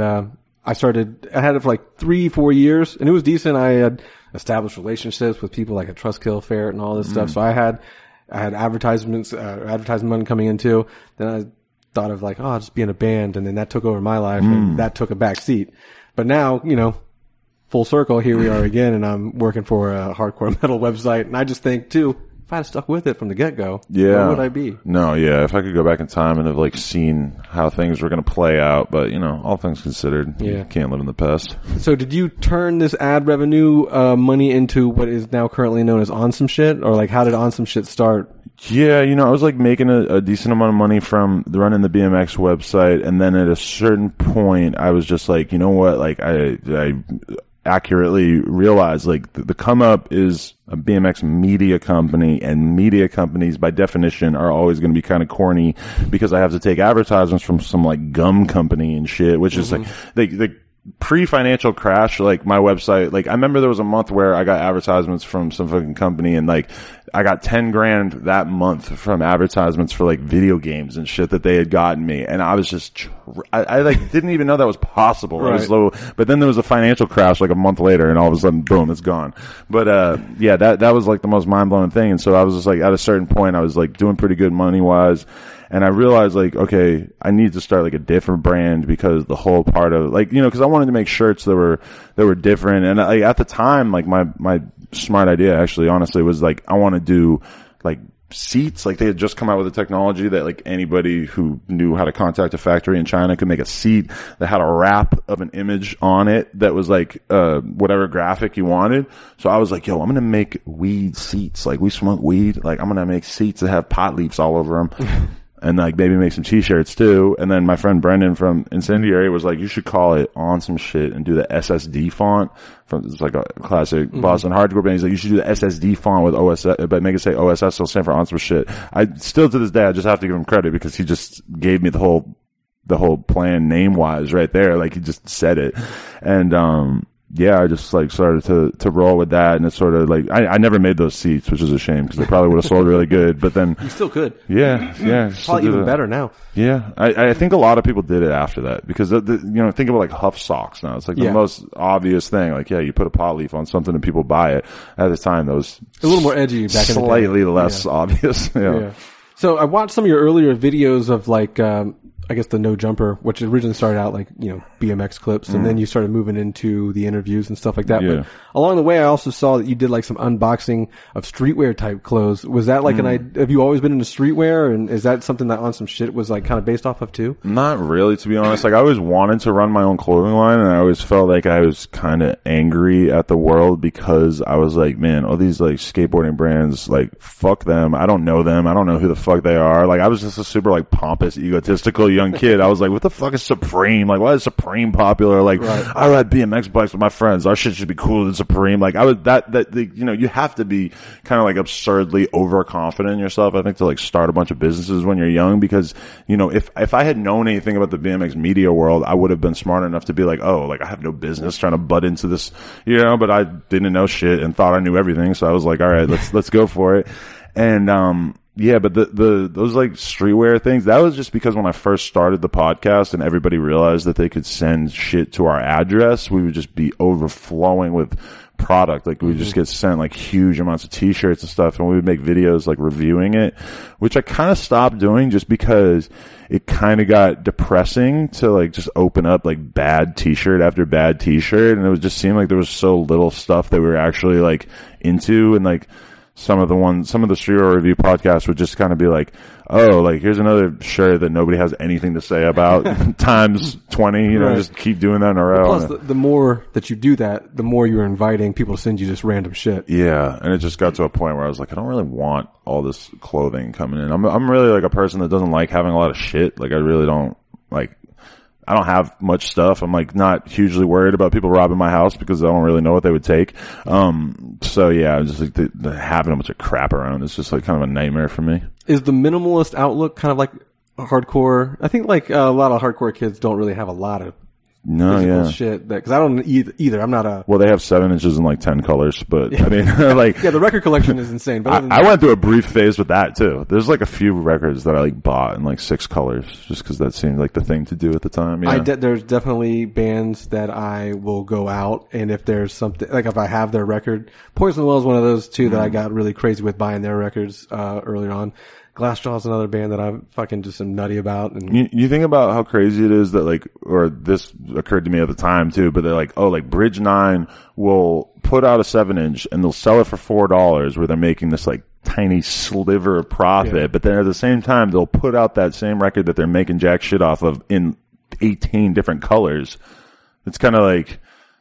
I had it for like 3-4 years and it was decent. I had established relationships with people like at Trustkill Fair and all this stuff. So I had advertisement money coming in too. Then I thought of like, I'll just be in a band, and then that took over my life and that took a back seat. But now, you know, full circle, here we are again, and I'm working for a hardcore metal website. And I just think too, if I had stuck with it from the get-go, where would I be? No, yeah, if I could go back in time and have like seen how things were going to play out, but you know, all things considered, you can't live in the past. So did you turn this ad revenue money into what is now currently known as On Some Shit, or like how did On Some Shit start? Yeah, you know, I was like making a decent amount of money from running the BMX website, and then at a certain point, I was just like, you know what, like I accurately realized like the come up is a BMX media company, and media companies by definition are always going to be kind of corny because I have to take advertisements from some like gum company and shit, which is like the pre-financial crash, like my website, like I remember there was a month where I got advertisements from some fucking company and like I got 10 grand that month from advertisements for like video games and shit that they had gotten me. And I was just, I like didn't even know that was possible. Right. It was but then there was a financial crash like a month later and all of a sudden, boom, it's gone. But, yeah, that was like the most mind blowing thing. And so I was just like, at a certain point, I was like doing pretty good money wise. And I realized like, okay, I need to start like a different brand because the whole part of like, you know, cause I wanted to make shirts that were different. And like at the time, like my smart idea actually honestly was like, I want to do like seats. Like they had just come out with a technology that like anybody who knew how to contact a factory in China could make a seat that had a wrap of an image on it that was like, whatever graphic you wanted. So I was like, yo, I'm going to make weed seats. Like we smoke weed. Like I'm going to make seats that have pot leaves all over them. And like maybe make some t-shirts too. And then my friend Brendan from Incendiary was like, you should call it On Some Shit and do the SSD font. It's like a classic Boston hardcore band. He's like, you should do the SSD font with OSS, but make it say OSS, so stand for On Some Shit. I still to this day, I just have to give him credit because he just gave me the whole plan name wise right there. Like he just said it. And, yeah, I just like started to roll with that, and it's sort of like I never made those seats, which is a shame because they probably would have sold really good. But then you still could, yeah, probably even better now. Yeah, I think a lot of people did it after that because you know, think about like Huff socks now. It's like the most obvious thing. Like, yeah, you put a pot leaf on something and people buy it. At the time, that was a little more edgy back in the day. Slightly less obvious. Yeah. So I watched some of your earlier videos of like. I guess the No Jumper, which originally started out like, you know, BMX clips, and then you started moving into the interviews and stuff like that. Yeah. But along the way, I also saw that you did like some unboxing of streetwear type clothes. Was that like have you always been into streetwear, and is that something that On Some Shit was like kind of based off of too? Not really, to be honest. Like I always wanted to run my own clothing line, and I always felt like I was kind of angry at the world because I was like, man, all these like skateboarding brands, like fuck them. I don't know them. I don't know who the fuck they are. Like I was just a super like pompous, egotistical young kid. I was like, what the fuck is Supreme? Like, why is Supreme popular? Like, I ride BMX bikes with my friends. Our shit should be cooler than Supreme. Like, I was you know, you have to be kind of like absurdly overconfident in yourself, I think, to like start a bunch of businesses when you're young because, you know, if I had known anything about the BMX media world, I would have been smart enough to be like, oh, like I have no business trying to butt into this, you know, but I didn't know shit and thought I knew everything. So I was like, all right, let's go for it. And, Yeah, but those like streetwear things, that was just because when I first started the podcast and everybody realized that they could send shit to our address, we would just be overflowing with product. Like we would just get sent like huge amounts of t-shirts and stuff, and we would make videos like reviewing it, which I kind of stopped doing just because it kind of got depressing to like just open up like bad t-shirt after bad t-shirt, and it would just seem like there was so little stuff that we were actually like into. And like some of the streetwear review podcasts would just kind of be like, oh, like here's another shirt that nobody has anything to say about times 20, you know, Right. Just keep doing that in a row. Plus, the more that you do that, the more you're inviting people to send you just random shit. Yeah, and it just got to a point where I was like, I don't really want all this clothing coming in. I'm really like a person that doesn't like having a lot of shit. Like I really don't like. I don't have much stuff. I'm like not hugely worried about people robbing my house because I don't really know what they would take. So yeah, just like the having a bunch of crap around is just like kind of a nightmare for me. Is the minimalist outlook kind of like hardcore? I think like a lot of hardcore kids don't really have a lot of No, physical yeah. shit that, cause I don't either. I'm not a, Well, they have 7 inches and like 10 colors, but I mean, like, yeah, the record collection is insane, but other than I went through a brief phase with that too. There's like a few records that I like bought in like 6 colors just because that seemed like the thing to do at the time. Yeah. there's definitely bands that I will go out, and if there's something, like if I have their record, Poison Well is one of those too that I got really crazy with buying their records, earlier on. Glassjaw is another band that I fucking just am nutty about. And You think about how crazy it is that like, or this occurred to me at the time too, but they're like, oh, like Bridge 9 will put out a 7-inch and they'll sell it for $4 where they're making this like tiny sliver of profit. Yeah. But then at the same time, they'll put out that same record that they're making jack shit off of in 18 different colors. It's kind of like,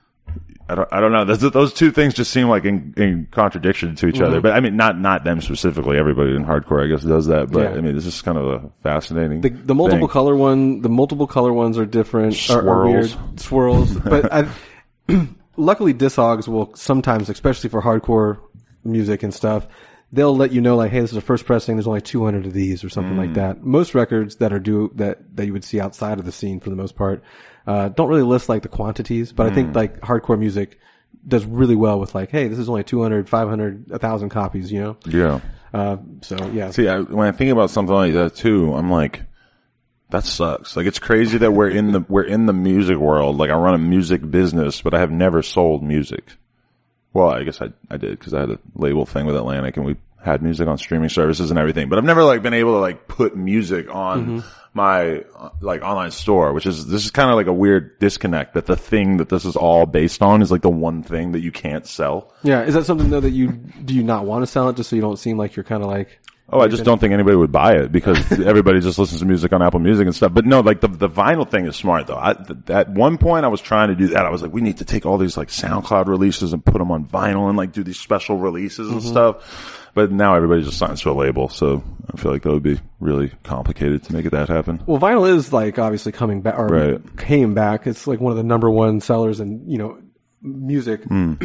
I don't know. Those two things just seem like in contradiction to each other. But I mean, not them specifically. Everybody in hardcore, I guess, does that. But Yeah. I mean, this is kind of a fascinating. the multiple thing. the multiple color ones are different, are Swirls. weird swirls. But luckily Discogs will sometimes, especially for hardcore music and stuff, they'll let you know like, hey, this is a first pressing. There's only 200 of these or something like that. Most records that are that you would see outside of the scene for the most part, don't really list like the quantities, but I think like hardcore music does really well with like, hey, this is only 200, 500, 1,000 copies, you know? Yeah. So yeah. See, when I think about something like that too, I'm like, that sucks. Like, it's crazy that we're in the music world. Like, I run a music business, but I have never sold music. Well, I guess I did because I had a label thing with Atlantic and we had music on streaming services and everything, but I've never like been able to like put music on my like online store, this is kind of like a weird disconnect that the thing that this is all based on is like the one thing that you can't sell. Yeah. Is that something though that do you not want to sell it just so you don't seem like you're kind of like, Oh, I just don't think anybody would buy it because everybody just listens to music on Apple Music and stuff. But no, like the vinyl thing is smart though. At one point I was trying to do that. I was like, we need to take all these like SoundCloud releases and put them on vinyl and like do these special releases and stuff. But now everybody just signs to a label. So I feel like that would be really complicated to make that happen. well, vinyl is like obviously coming back or Right. came back. It's like one of the number one sellers in, you know, music.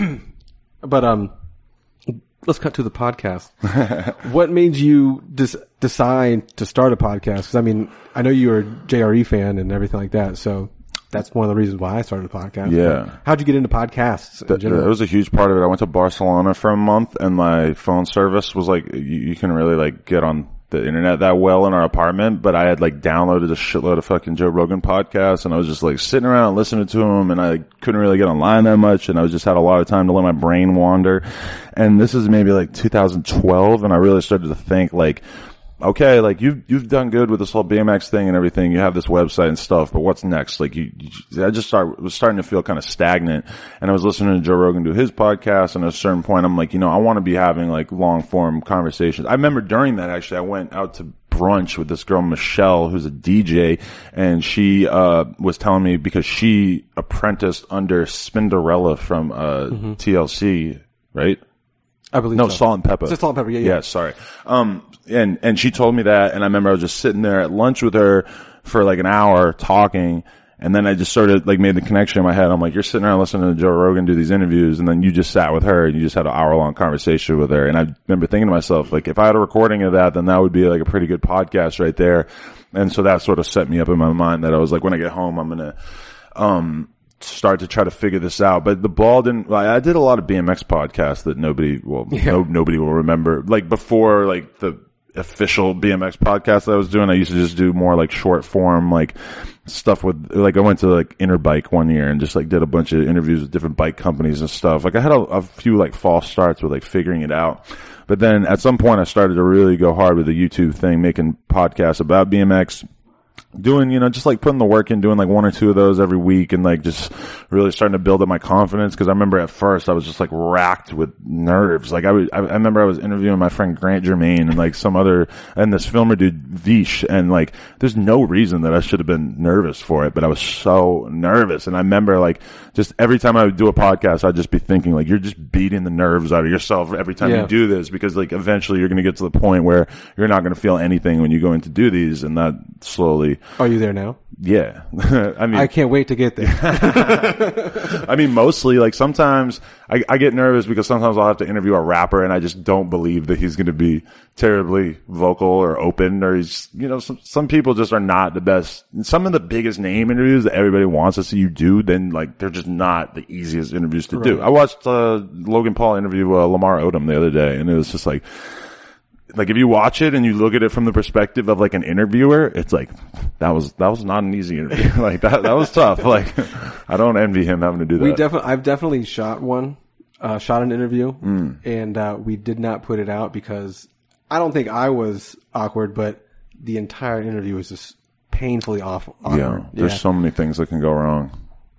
But, let's cut to the podcast. What made you decide to start a podcast? Because I mean, I know you're a JRE fan and everything like that, so that's one of the reasons why I started a podcast. Yeah. But how'd you get into podcasts in That general? was a huge part of it. I went to Barcelona for a month and my phone service was like, you can really like get on the internet that well in our apartment, but I had like downloaded a shitload of fucking Joe Rogan podcasts and I was just like sitting around listening to him and I couldn't really get online that much and I was just had a lot of time to let my brain wander. And this is maybe like 2012 and I really started to think like, okay, like you've done good with this whole BMX thing and everything. You have this website and stuff, but what's next? Like I just was starting to feel kind of stagnant and I was listening to Joe Rogan do his podcast and at a certain point I'm like, you know, I want to be having like long form conversations. I remember during that actually I went out to brunch with this girl, Michelle, who's a DJ, and she, was telling me because she apprenticed under Spinderella from, TLC, right? I believe No, so. Salt and Pepper. Is it Salt and Pepper? Yeah. Yeah, sorry. And she told me that, and I remember I was just sitting there at lunch with her for like an hour talking, and then I just sort of like made the connection in my head. I'm like, you're sitting around listening to Joe Rogan do these interviews, and then you just sat with her and you just had an hour-long conversation with her. And I remember thinking to myself, like, if I had a recording of that, then that would be like a pretty good podcast right there. And so that sort of set me up in my mind that I was like, when I get home, I'm gonna, start to try to figure this out. But the ball didn't, I did a lot of BMX podcasts that nobody will remember. Like before, like the official BMX podcast that I was doing. I used to just do more like short form, like stuff with, like I went to like Interbike one year and just like did a bunch of interviews with different bike companies and stuff. Like I had a few like false starts with like figuring it out. But then at some point I started to really go hard with the YouTube thing, making podcasts about BMX. Doing, just like putting the work in, doing like 1 or 2 of those every week and like just really starting to build up my confidence. Cause I remember at first I was just like racked with nerves. Like I remember I was interviewing my friend Grant Germain and like and this filmer dude Vish, and like there's no reason that I should have been nervous for it, but I was so nervous. And I remember like just every time I would do a podcast, I'd just be thinking like, you're just beating the nerves out of yourself every time you do this, because like eventually you're going to get to the point where you're not going to feel anything when you go in to do these, and that slowly. Are you there now? Yeah. I mean, I can't wait to get there. I mean, mostly like sometimes I get nervous because sometimes I'll have to interview a rapper and I just don't believe that he's going to be terribly vocal or open, or he's, some people just are not the best. Some of the biggest name interviews that everybody wants to see you do, then like they're just not the easiest interviews to do. I watched Logan Paul interview Lamar Odom the other day, and it was just like if you watch it and you look at it from the perspective of like an interviewer, it's like, that was not an easy interview. Like that was tough. Like I don't envy him having to do that. I've definitely shot an interview, and we did not put it out because I don't think I was awkward, but the entire interview was just painfully awkward. Yeah. There's so many things that can go wrong.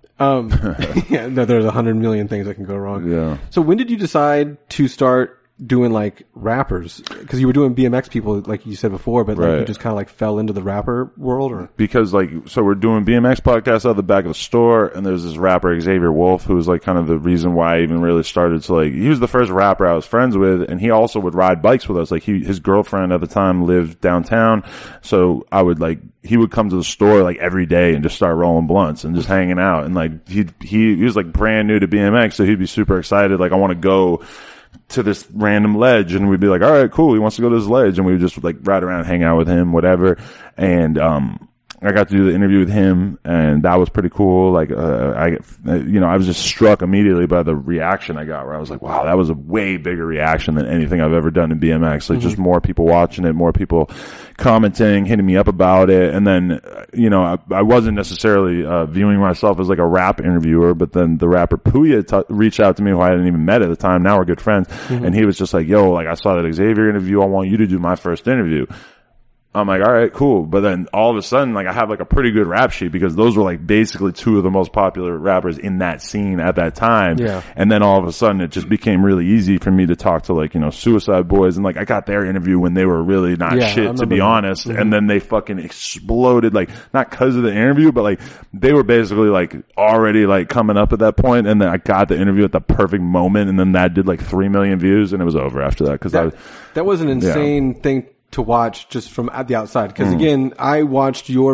There's 100 million things that can go wrong. Yeah. So when did you decide to start doing like rappers? Because you were doing BMX people, like you said before, but like you just kind of like fell into the rapper world, or because so we're doing BMX podcasts out of the back of the store, and there's this rapper Xavier Wolf, who was like kind of the reason why I even really started to like. He was the first rapper I was friends with, and he also would ride bikes with us. Like his girlfriend at the time lived downtown, so he would come to the store like every day and just start rolling blunts and just hanging out, and like he was like brand new to BMX, so he'd be super excited. Like, I want to go to this random ledge, and we'd be like, all right, cool, he wants to go to this ledge, and we would just like ride around, hang out with him, whatever. And I got to do the interview with him, and that was pretty cool. Like, I was just struck immediately by the reaction I got, where I was like, wow, that was a way bigger reaction than anything I've ever done in BMX. Like, just more people watching it, more people commenting, hitting me up about it. And then, I wasn't necessarily viewing myself as like a rap interviewer, but then the rapper Puya reached out to me, who I hadn't even met at the time. Now we're good friends. And he was just like, yo, like, I saw that Xavier interview. I want you to do my first interview. I'm like, all right, cool. But then all of a sudden, like, I have like a pretty good rap sheet, because those were like basically 2 of the most popular rappers in that scene at that time. Yeah. And then all of a sudden it just became really easy for me to talk to like, Suicide Boys. And like, I got their interview when they were really not shit, to be honest. And then they fucking exploded, like, not cause of the interview, but like, they were basically like already like coming up at that point. And then I got the interview at the perfect moment. And then that did like 3 million views, and it was over after that. Cause that was an insane thing to watch just from at the outside. Because again, I watched your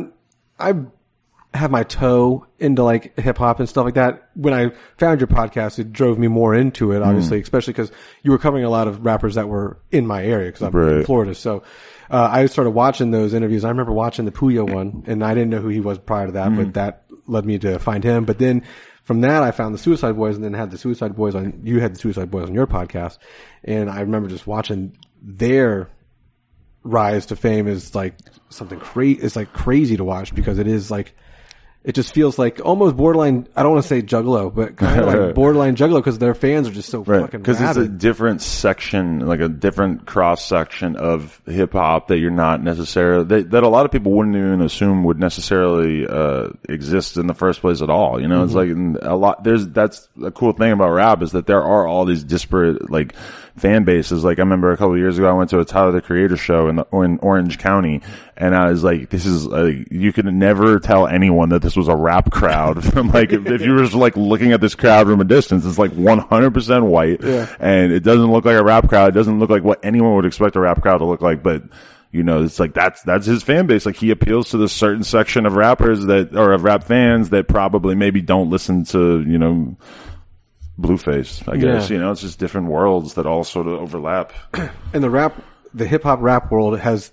I have my toe into like hip hop and stuff like that. When I found your podcast, it drove me more into it, obviously, especially because you were covering a lot of rappers that were in my area, because I'm in Florida. So, I started watching those interviews. I remember watching the Puya one, and I didn't know who he was prior to that, but that led me to find him. But then from that, I found the Suicide Boys, and then had the Suicide Boys you had the Suicide Boys on your podcast. And I remember just watching their rise to fame is like something crazy. It's like crazy to watch, because it is like, it just feels like almost borderline, I don't want to say juggalo, but kind of like borderline juggalo, because their fans are just so fucking rabid. Because it's a different section, like a different cross section of hip hop that you're not necessarily, that a lot of people wouldn't even assume would necessarily exist in the first place at all. It's like that's a cool thing about rap, is that there are all these disparate like fan bases. Like, I remember a couple of years ago, I went to a Tyler the Creator show in Orange County, and I was like, this is you could never tell anyone that this was a rap crowd. From like, if you were just like looking at this crowd from a distance, it's like 100% white, and it doesn't look like a rap crowd. It doesn't look like what anyone would expect a rap crowd to look like, but it's like that's his fan base. Like, he appeals to this certain section of rappers of rap fans that probably maybe don't listen to, Blueface, I guess. It's just different worlds that all sort of overlap. And the hip hop rap world has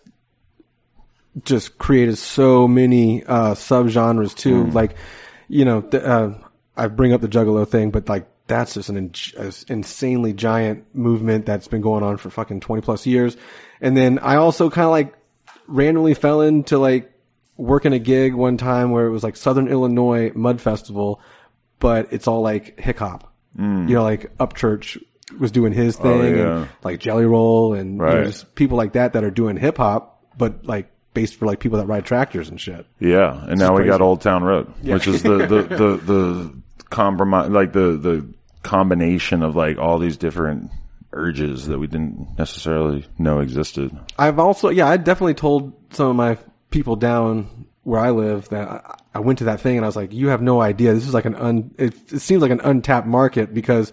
just created so many subgenres too. Like, I bring up the juggalo thing, but like that's just an insanely giant movement that's been going on for fucking 20 plus years. And then I also kind of like randomly fell into like working a gig one time where it was like Southern Illinois Mud Festival, but it's all like hip hop. You know, like Upchurch was doing his thing, and like Jelly Roll, and you know, just people like that are doing hip hop, but like based for like people that ride tractors and shit. Yeah, and now we got Old Town Road, which is the compromise, like the combination of like all these different urges that we didn't necessarily know existed. I've also, I definitely told some of my people down where I live that I went to that thing and I was like, you have no idea. This is like it seems like an untapped market because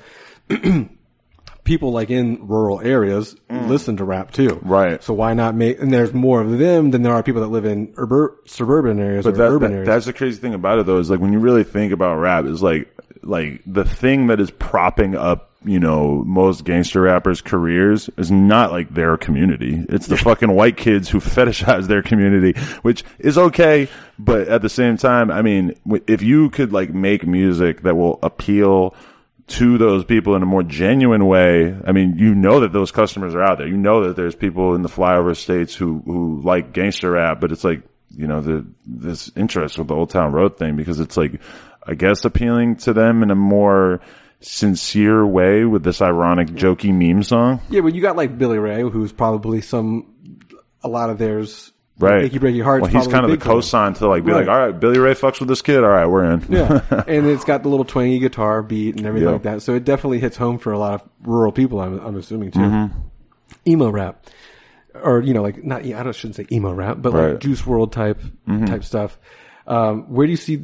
people like in rural areas listen to rap too. Right. So why not and there's more of them than there are people that live in suburban areas or urban areas. That's the crazy thing about it though, is like when you really think about rap, is like the thing that is propping up, you know, most gangster rappers' careers is not like their community. It's the fucking white kids who fetishize their community, which is okay. But at the same time, I mean, if you could like make music that will appeal to those people in a more genuine way, I mean, you know that those customers are out there. You know that there's people in the flyover states who like gangster rap, but it's like, you know, this interest with the Old Town Road thing, because it's like, I guess appealing to them in a more sincere way with this ironic, jokey meme song. Yeah, but you got like Billy Ray, who's probably a lot of theirs. Right. Achy Breaky Hearts. Well, he's kind of the cosign to like be like, all right, Billy Ray fucks with this kid. All right, we're in. Yeah. And it's got the little twangy guitar beat and everything like that. So it definitely hits home for a lot of rural people, I'm assuming too. Emo rap. Or, you know, like not, I shouldn't say emo rap, but like Juice WRLD type stuff. Where do you see,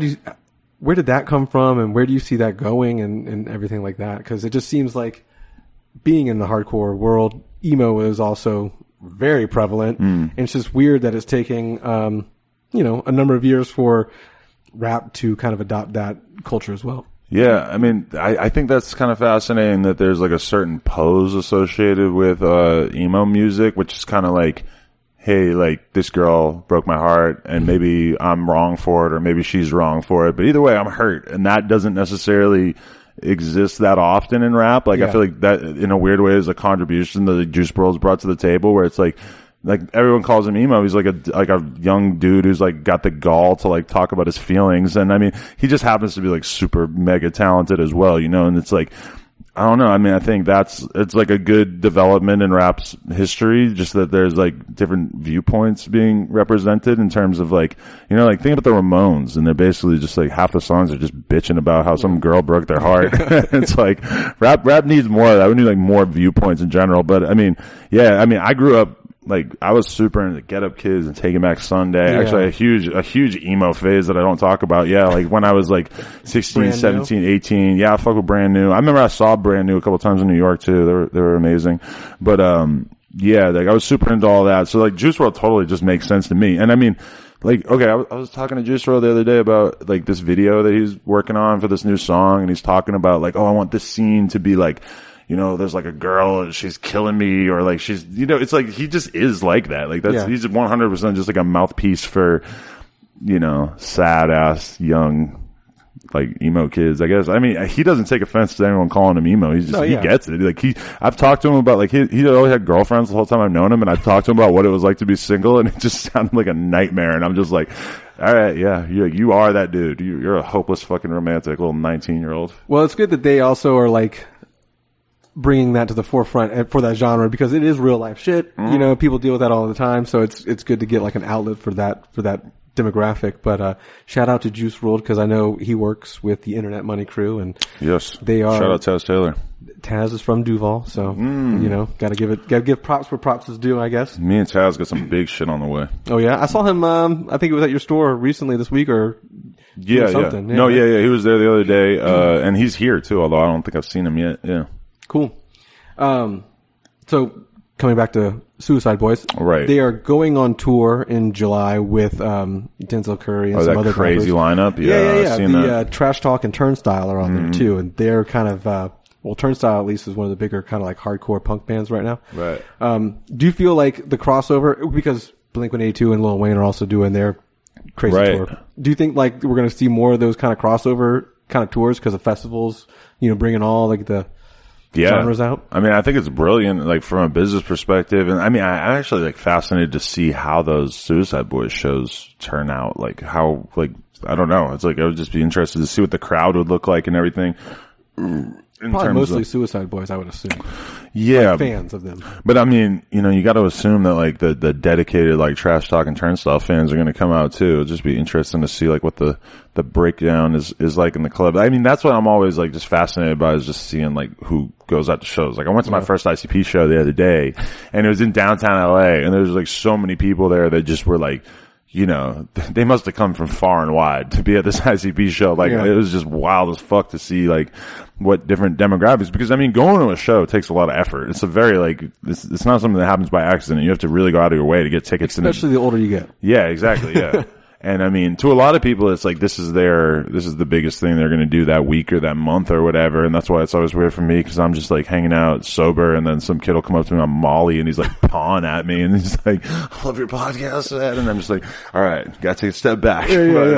where did that come from and where do you see that going and everything like that? Cause it just seems like being in the hardcore world, emo is also very prevalent. And it's just weird that it's taking, you know, a number of years for rap to kind of adopt that culture as well. Yeah. I mean, I think that's kind of fascinating that there's like a certain pose associated with, emo music, which is kind of like, hey, like this girl broke my heart and maybe I'm wrong for it or maybe she's wrong for it. But either way, I'm hurt. And that doesn't necessarily exist that often in rap. Like I feel like that in a weird way is a contribution that Juice WRLD's brought to the table, where it's like everyone calls him emo. He's like a young dude who's like got the gall to like talk about his feelings. And I mean, he just happens to be like super mega talented as well, you know, and it's like, I don't know. I mean, I think it's like a good development in rap's history, just that there's like different viewpoints being represented in terms of like, you know, like think about the Ramones, and they're basically just like half the songs are just bitching about how some girl broke their heart. It's like rap needs more of that. We need like more viewpoints in general. But I mean, yeah, I mean, I grew up, like, I was super into Get Up Kids and Taking Back Sunday. Yeah. Actually, a huge emo phase that I don't talk about. Yeah, like when I was like 16, 17, 18. Yeah, I fuck with Brand New. I remember I saw Brand New a couple times in New York too. They were amazing. But, yeah, like I was super into all that. So like Juice WRLD totally just makes sense to me. And I mean, like, okay, I was talking to Juice WRLD the other day about like this video that he's working on for this new song. And he's talking about like, oh, I want this scene to be like, you know, there's like a girl and she's killing me, or like she's, you know, it's like he just is like that. Like he's 100% just like a mouthpiece for, you know, sad ass young, like emo kids, I guess. I mean, he doesn't take offense to anyone calling him emo. He's just, he gets it. Like I've talked to him about like, he always had girlfriends the whole time I've known him, and I've talked to him about what it was like to be single, and it just sounded like a nightmare. And I'm just like, all right, yeah, you are that dude. You're a hopeless fucking romantic little 19-year-old. Well, it's good that they also are like bringing that to the forefront for that genre, because it is real life shit. You know, people deal with that all the time. So it's good to get like an outlet for that demographic. But, shout out to Juice WRLD, because I know he works with the Internet Money crew, and yes, they are. Shout out Taz Taylor. Taz is from Duval, so, you know, gotta give props where props is due, I guess. Me and Taz got some big shit on the way. Oh yeah? I saw him, I think it was at your store recently this week, or something. Yeah. No, yeah. He was there the other day, and he's here too, although I don't think I've seen him yet. Yeah. Cool. So coming back to Suicide Boys, right? They are going on tour in July with Denzel Curry and some other crazy rappers. Lineup. Yeah. I've seen that. Trash Talk and Turnstile are on there too, and they're kind of well, Turnstile at least is one of the bigger kind of like hardcore punk bands right now. Right. Do you feel like the crossover, because Blink-182 and Lil Wayne are also doing their crazy tour? Do you think like we're going to see more of those kind of crossover kind of tours because of festivals, bringing all like the genres out. I mean, I think it's brilliant, like from a business perspective. And I mean, I'm actually like fascinated to see how those Suicide Boys shows turn out. Like how, like, I don't know. It's like, I would just be interested to see what the crowd would look like and everything. Probably mostly Suicide Boys, I would assume. Yeah. Like fans of them. But I mean, you got to assume that like the dedicated like Trash Talk and Turnstile fans are going to come out too. It'll just be interesting to see like what the breakdown is like in the club. I mean, that's what I'm always like just fascinated by, is just seeing like who goes out to shows. Like I went to my first ICP show the other day, and it was in downtown LA, and there was like so many people there that just were like, they must have come from far and wide to be at this ICP show. Like, it was just wild as fuck to see, like, what different demographics, because, I mean, going to a show takes a lot of effort. It's a very, like, it's not something that happens by accident. You have to really go out of your way to get tickets. Especially the older you get. Yeah, exactly, yeah. And I mean, to a lot of people, it's like, this is the biggest thing they're going to do that week or that month or whatever. And that's why it's always weird for me, because I'm just like hanging out sober, and then some kid will come up to me on Molly and he's like pawing at me, and he's like, I love your podcast, Ed. And I'm just like, all right, got to take a step back.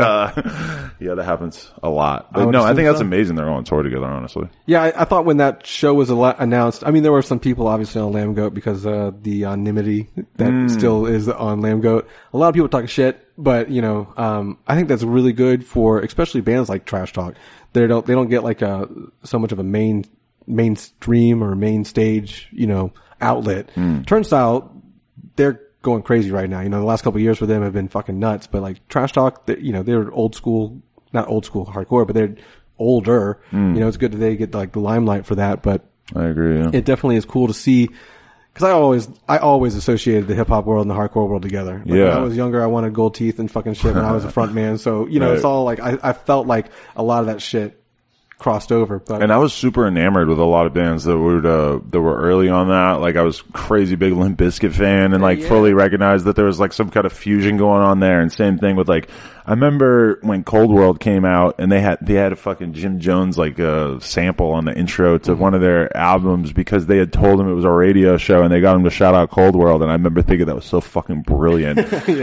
Yeah, that happens a lot. But no, I think that's amazing they're on tour together, honestly. Yeah, I thought when that show was announced, I mean, there were some people obviously on Lamb Goat because the anonymity that still is on Lamb Goat. A lot of people talking shit. But, I think that's really good for, especially bands like Trash Talk. They don't get like so much of a mainstream or main stage, outlet. Turnstile, they're going crazy right now. The last couple of years for them have been fucking nuts. But like Trash Talk, they're old school, not old school hardcore, but they're older. It's good that they get like the limelight for that. But I agree. Yeah. It definitely is cool to see. Cause I always associated the hip hop world and the hardcore world together. Like when I was younger, I wanted gold teeth and fucking shit when I was a front man. So, it's all like, I felt like a lot of that shit crossed over. But. And I was super enamored with a lot of bands that were early on that. Like I was crazy big Limp Bizkit fan, and fully recognized that there was like some kind of fusion going on there. And same thing with like, I remember when Cold World came out, and they had a fucking Jim Jones like sample on the intro to one of their albums, because they had told him it was a radio show, and they got him to shout out Cold World. And I remember thinking that was so fucking brilliant.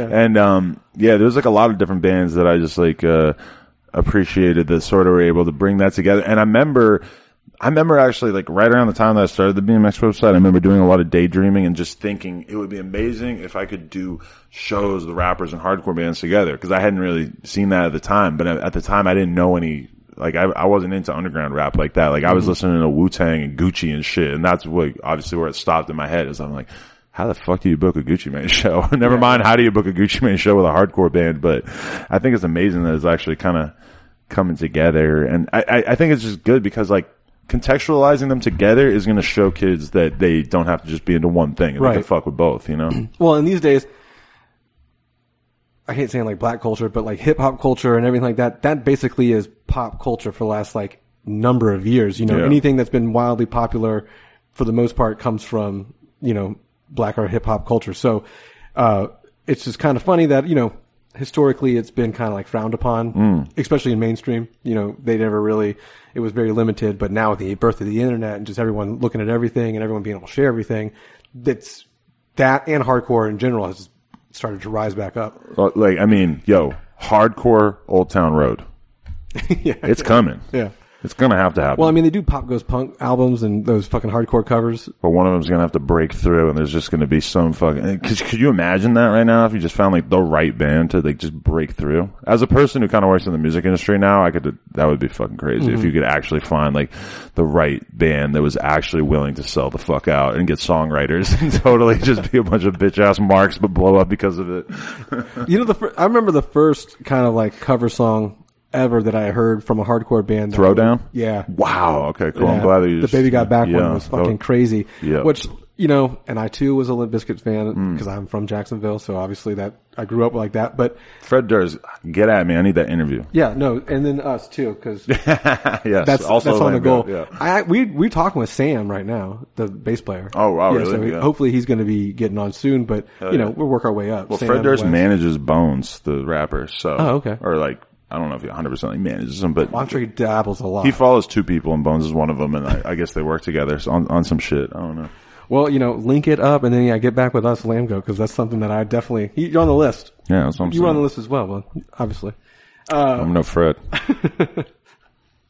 And there's like a lot of different bands that I just like appreciated that sort of were able to bring that together. And I remember actually, like, right around the time that I started the BMX website, I remember doing a lot of daydreaming and just thinking it would be amazing if I could do shows with the rappers and hardcore bands together, because I hadn't really seen that at the time. But at the time, I didn't know any, like, I wasn't into underground rap like that. Like, I was listening to Wu-Tang and Gucci and shit, and that's what, obviously, where it stopped in my head, is I'm like, how the fuck do you book a Gucci Mane show? Never mind, how do you book a Gucci Mane show with a hardcore band? But I think it's amazing that it's actually kind of coming together. And I think it's just good, because, like, contextualizing them together is going to show kids that they don't have to just be into one thing, and they can fuck with both, Well, in these days, I hate saying like black culture, but like hip hop culture and everything like that basically is pop culture for the last like number of years. Anything that's been wildly popular for the most part comes from, black or hip hop culture. So, it's just kind of funny that, historically it's been kind of like frowned upon, especially in mainstream. They never really, it was very limited, but now with the birth of the internet and just everyone looking at everything and everyone being able to share everything, that and hardcore in general has started to rise back up. Like, I mean, hardcore Old Town Road. It's coming. Yeah. It's going to have to happen. Well, I mean, they do Pop Goes Punk albums and those fucking hardcore covers. But one of them's going to have to break through, and there's just going to be some fucking... Could you imagine that right now, if you just found, like, the right band to, like, just break through? As a person who kind of works in the music industry now, that would be fucking crazy if you could actually find, like, the right band that was actually willing to sell the fuck out and get songwriters and totally just be a bunch of bitch-ass marks but blow up because of it. I remember the first kind of, like, cover song ever that I heard from a hardcore band. Throwdown? Yeah. Wow. Okay, cool. Yeah. I'm glad that you The Baby Got Back one was fucking crazy. Yeah. Which, and I too was a Limp Bizkit fan because I'm from Jacksonville, so obviously that I grew up like that. But Fred Durst, get at me. I need that interview. Yeah, no, and then us too, because yes, that's on the goal. Yeah. We're talking with Sam right now, the bass player. Oh wow, yeah, really? So hopefully he's going to be getting on soon. But we'll work our way up. Well, Sam, Fred Durst West. manages Bones, the rapper. So okay, or like. I don't know if he 100% manages them, but I'm sure he dabbles a lot. He follows two people, and Bones is one of them, and I guess they work together on some shit. I don't know. Well, link it up, and then get back with us, Lamgo, because that's something that I definitely... You're on the list. Yeah, that's what I'm saying. You're on the list as well, obviously. I'm no Fred.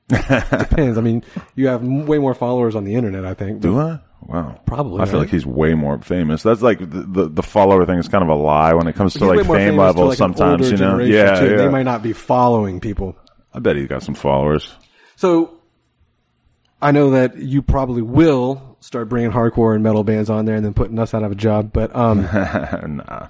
Depends. I mean, you have way more followers on the internet, I think. Do I? Wow. Probably. I feel like he's way more famous. That's like the follower thing is kind of a lie when it comes to like fame levels like sometimes, you know? Yeah, yeah. They might not be following people. I bet he's got some followers. So I know that you probably will start bringing hardcore and metal bands on there and then putting us out of a job, but nah.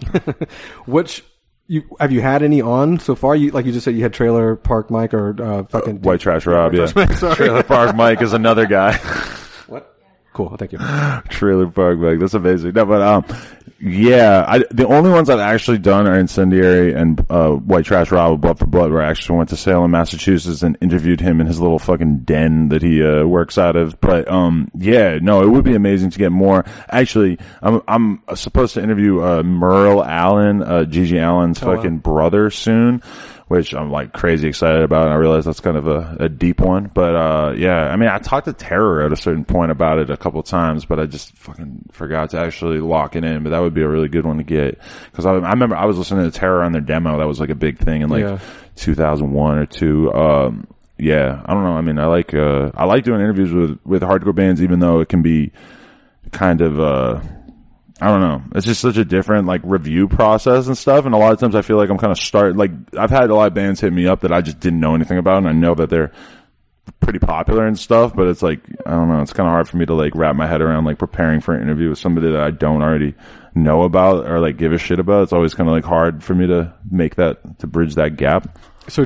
Have you had any on so far? You just said you had Trailer Park Mike or fucking White Trash Rob, yeah. Trailer Park Mike is another guy. What? Cool, thank you. Trailer Park Mike, that's amazing. No, but yeah, the only ones I've actually done are Incendiary and White Trash Rob, Blood for Blood, where I actually went to Salem, Massachusetts and interviewed him in his little fucking den that he works out of. But yeah, no, it would be amazing to get more. Actually, I'm supposed to interview Merle Allen, Gigi Allen's fucking brother soon, which I'm like crazy excited about. And I realize that's kind of a deep one. But yeah, I mean, I talked to Terror at a certain point about it a couple of times, but I just fucking forgot to actually lock it in. But that would be a really good one to get. Cause I remember I was listening to Terror on their demo. That was like a big thing in like 2001 or 2. Yeah, I don't know. I mean, I like doing interviews with hardcore bands, even though it can be kind of, I don't know. It's just such a different like review process and stuff. And a lot of times I feel like I'm kind of I've had a lot of bands hit me up that I just didn't know anything about, and I know that they're pretty popular and stuff, but it's like, I don't know, it's kind of hard for me to like wrap my head around like preparing for an interview with somebody that I don't already know about or like give a shit about. It's always kind of like hard for me to bridge that gap. So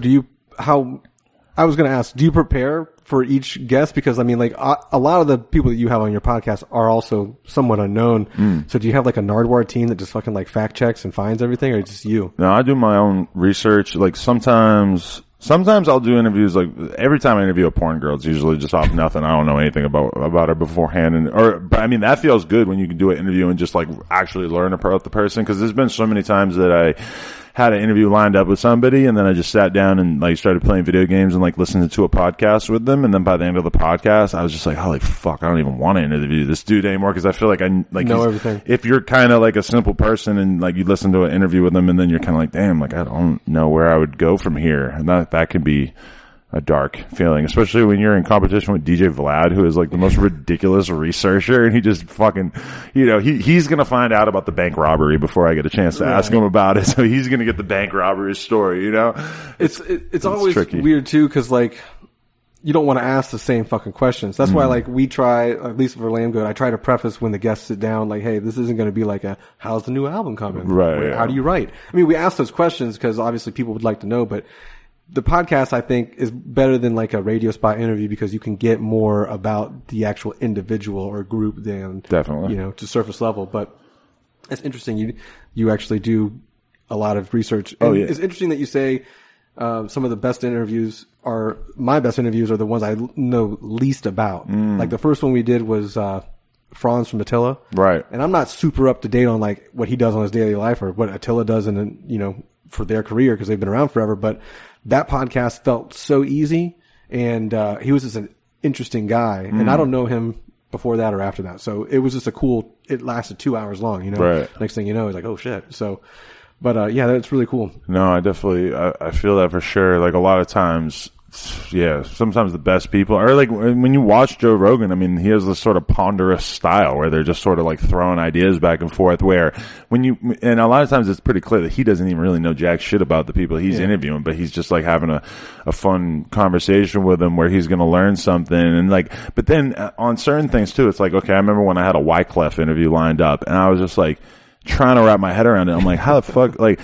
I was going to ask, do you prepare for each guest? Because I mean, like a lot of the people that you have on your podcast are also somewhat unknown. So do you have like a Nardwuar team that just fucking like fact checks and finds everything, or just you? No, I do my own research. Like sometimes I'll do interviews. Like every time I interview a porn girl, it's usually just off nothing. I don't know anything about her beforehand, but I mean that feels good when you can do an interview and just like actually learn about the person. Because there's been so many times that I had an interview lined up with somebody, and then I just sat down and like started playing video games and like listening to a podcast with them, and then by the end of the podcast, I was just like, holy fuck, I don't even want to interview this dude anymore, because I feel like I like know everything. If you're kind of like a simple person and like you listen to an interview with them, and then you're kind of like, damn, like I don't know where I would go from here, and that can be a dark feeling, especially when you're in competition with DJ Vlad, who is like the most ridiculous researcher, and he just fucking, you know, he's gonna find out about the bank robbery before I get a chance to ask him about it, so he's gonna get the bank robbery story, you know? It's always tricky. Weird too, cause like, you don't want to ask the same fucking questions. That's why like we try, at least for Lamb Goat, I try to preface when the guests sit down, like, hey, this isn't gonna be like how's the new album coming? Right. How do you write? I mean, we ask those questions cause obviously people would like to know, but the podcast, I think, is better than like a radio spot interview because you can get more about the actual individual or group than, definitely, you know, to surface level. But it's interesting. You actually do a lot of research. And it's interesting that you say, some of the best interviews my best interviews are the ones I know least about. Like the first one we did was, Franz from Attila. Right. And I'm not super up to date on like what he does on his daily life or what Attila does in, you know, for their career because they've been around forever. But that podcast felt so easy, and he was just an interesting guy. And I don't know him before that or after that. So it was just it lasted 2 hours long, you know? Right. Next thing you know, it's like, oh shit. So, but yeah, that's really cool. No, I definitely, I feel that for sure. Like a lot of times, yeah, sometimes the best people are like, when you watch Joe Rogan, I mean, he has this sort of ponderous style where they're just sort of like throwing ideas back and forth, where and a lot of times it's pretty clear that he doesn't even really know jack shit about the people he's interviewing, but he's just like having a fun conversation with them where he's going to learn something. And like, but then on certain things too, it's like, okay, I remember when I had a Wyclef interview lined up and I was just like, trying to wrap my head around it. I'm like, how the fuck, like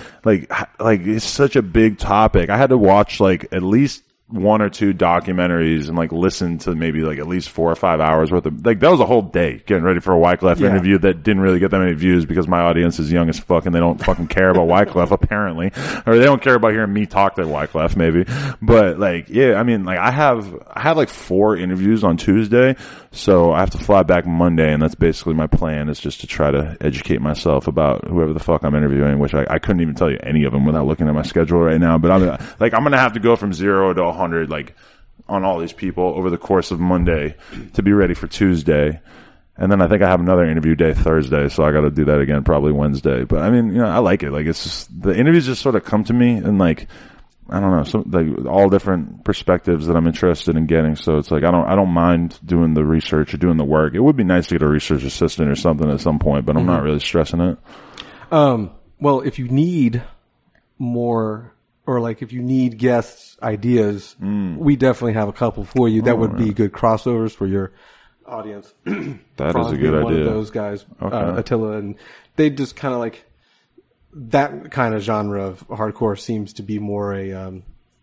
it's such a big topic. I had to watch like at least 1 or 2 documentaries and like listen to maybe like at least 4 or 5 hours worth of, like that was a whole day getting ready for a Wyclef interview that didn't really get that many views because my audience is young as fuck and they don't fucking care about Wyclef apparently, or they don't care about hearing me talk to Wyclef maybe. But like, yeah, I mean, like I have like 4 interviews on Tuesday, so I have to fly back Monday, and that's basically my plan, is just to try to educate myself about whoever the fuck I'm interviewing, which I couldn't even tell you any of them without looking at my schedule right now. But I'm gonna have to go from 0 to 100 like on all these people over the course of Monday to be ready for Tuesday. And then I think I have another interview day Thursday, so I got to do that again probably Wednesday. But I mean, you know, I like it. Like it's just, the interviews just sort of come to me, and like I don't know, like all different perspectives that I'm interested in getting. So it's like, I don't mind doing the research or doing the work. It would be nice to get a research assistant or something at some point, but I'm not really stressing it. Well, if you need more, or like if you need guests ideas, we definitely have a couple for you. That would be good crossovers for your audience. That is a good idea. One of those guys, Attila, and they just kind of like, that kind of genre of hardcore seems to be more a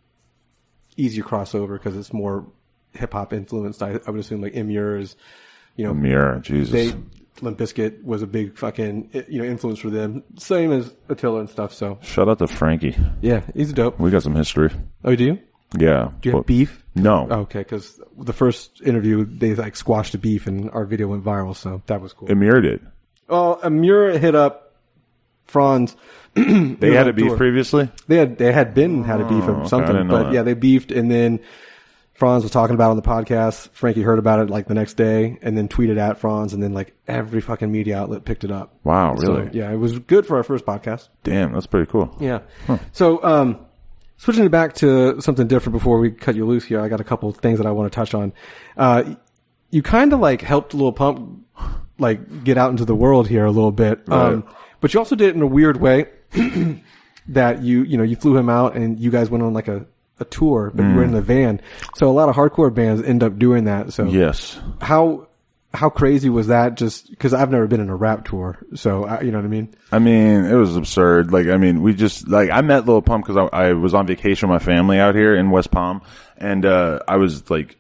easier crossover because it's more hip hop influenced. I would assume like Emmure is, Emmure, Jesus. Limp Bizkit was a big fucking influence for them. Same as Attila and stuff. So shout out to Frankie. Yeah, he's dope. We got some history. Oh, do you? Yeah. Do you have beef? No. Oh, okay, because the first interview they like squashed the beef and our video went viral, so that was cool. Emmure did. Oh, Emmure hit up Franz. They had a beef previously? They had a beef of something, but yeah, they beefed, and then Franz was talking about it on the podcast. Frankie heard about it like the next day and then tweeted at Franz, and then like every fucking media outlet picked it up. Wow, really? So, yeah, it was good for our first podcast. Damn, that's pretty cool. Yeah. So, switching it back to something different before we cut you loose here, I got a couple of things that I want to touch on. You kind of like helped Lil Pump like get out into the world here a little bit. Right. But you also did it in a weird way that you flew him out and you guys went on like a tour, but you were in the van. So a lot of hardcore bands end up doing that. So yes. How crazy was that? Just because I've never been in a rap tour, so you know what I mean. I mean, it was absurd. Like, I mean, we just like I met Lil Pump because I was on vacation with my family out here in West Palm, and I was like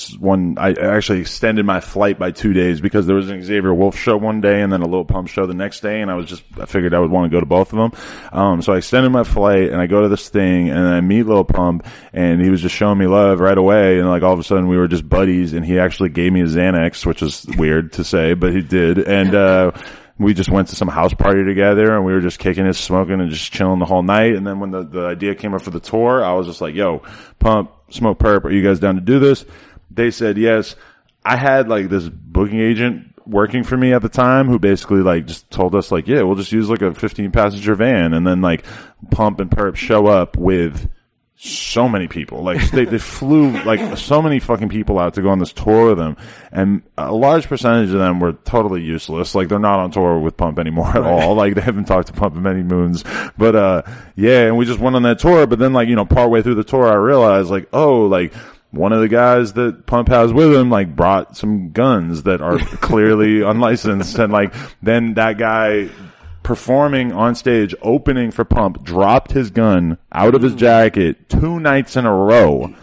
I actually extended my flight by 2 days because there was an Xavier Wolf show one day and then a Lil Pump show the next day, and I figured I would want to go to both of them. So I extended my flight and I go to this thing and I meet Lil Pump and he was just showing me love right away, and like all of a sudden we were just buddies, and he actually gave me a Xanax, which is weird to say, but he did. And we just went to some house party together and we were just kicking it, smoking and just chilling the whole night. And then when the idea came up for the tour, I was just like, yo, Pump, Smoke Perp, are you guys down to do this? They said yes. I had like this booking agent working for me at the time who basically like just told us like, yeah, we'll just use like a 15 passenger van. And then like Pump and Perp show up with so many people. Like they flew like so many fucking people out to go on this tour with them, and a large percentage of them were totally useless. Like they're not on tour with Pump anymore at all. Like they haven't talked to Pump in many moons. But yeah, and we just went on that tour. But then like, partway through the tour I realized like, oh, like one of the guys that Pump has with him like brought some guns that are clearly unlicensed, and like then that guy performing on stage, opening for Pump, dropped his gun out of his jacket 2 nights in a row.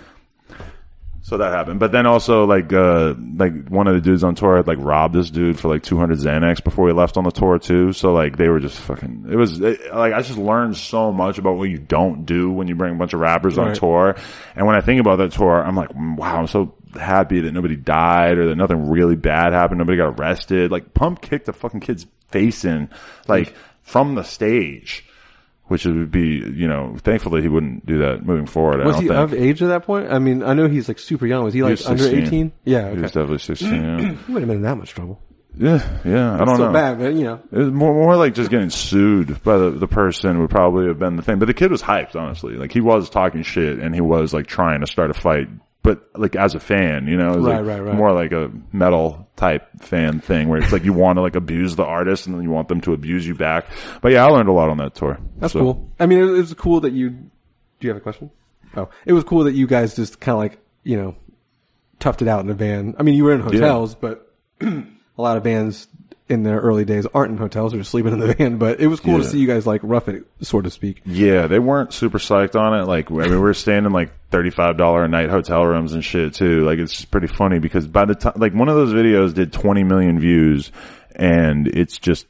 So that happened. But then also like one of the dudes on tour had like robbed this dude for like 200 Xanax before he left on the tour too. So like they were just fucking, like I just learned so much about what you don't do when you bring a bunch of rappers on tour. And when I think about that tour, I'm like, wow, I'm so happy that nobody died or that nothing really bad happened. Nobody got arrested. Like Pump kicked a fucking kid's face in, like from the stage. Which would be, thankfully he wouldn't do that moving forward. Was he of age at that point? I mean, I know he's like super young. Was he like under 18? Yeah, okay. He was definitely 16, yeah. He wouldn't have been in that much trouble. Yeah, I don't know. Still bad, but It was more like just getting sued by the person would probably have been the thing. But the kid was hyped, honestly. Like he was talking shit and he was like trying to start a fight. But like as a fan, it was right. More like a metal type fan thing where it's like you want to like abuse the artist and then you want them to abuse you back. But yeah, I learned a lot on that tour. That's cool. I mean, it was cool that do you have a question? Oh, it was cool that you guys just kind of like, toughed it out in a van. I mean, you were in hotels, but a lot of bands in their early days aren't in hotels or just sleeping in the van, but it was cool to see you guys like rough it, so to speak. Yeah, they weren't super psyched on it. Like, I mean, we were staying in like $35 a night hotel rooms and shit too. Like, it's pretty funny because by the time, like one of those videos did 20 million views and it's just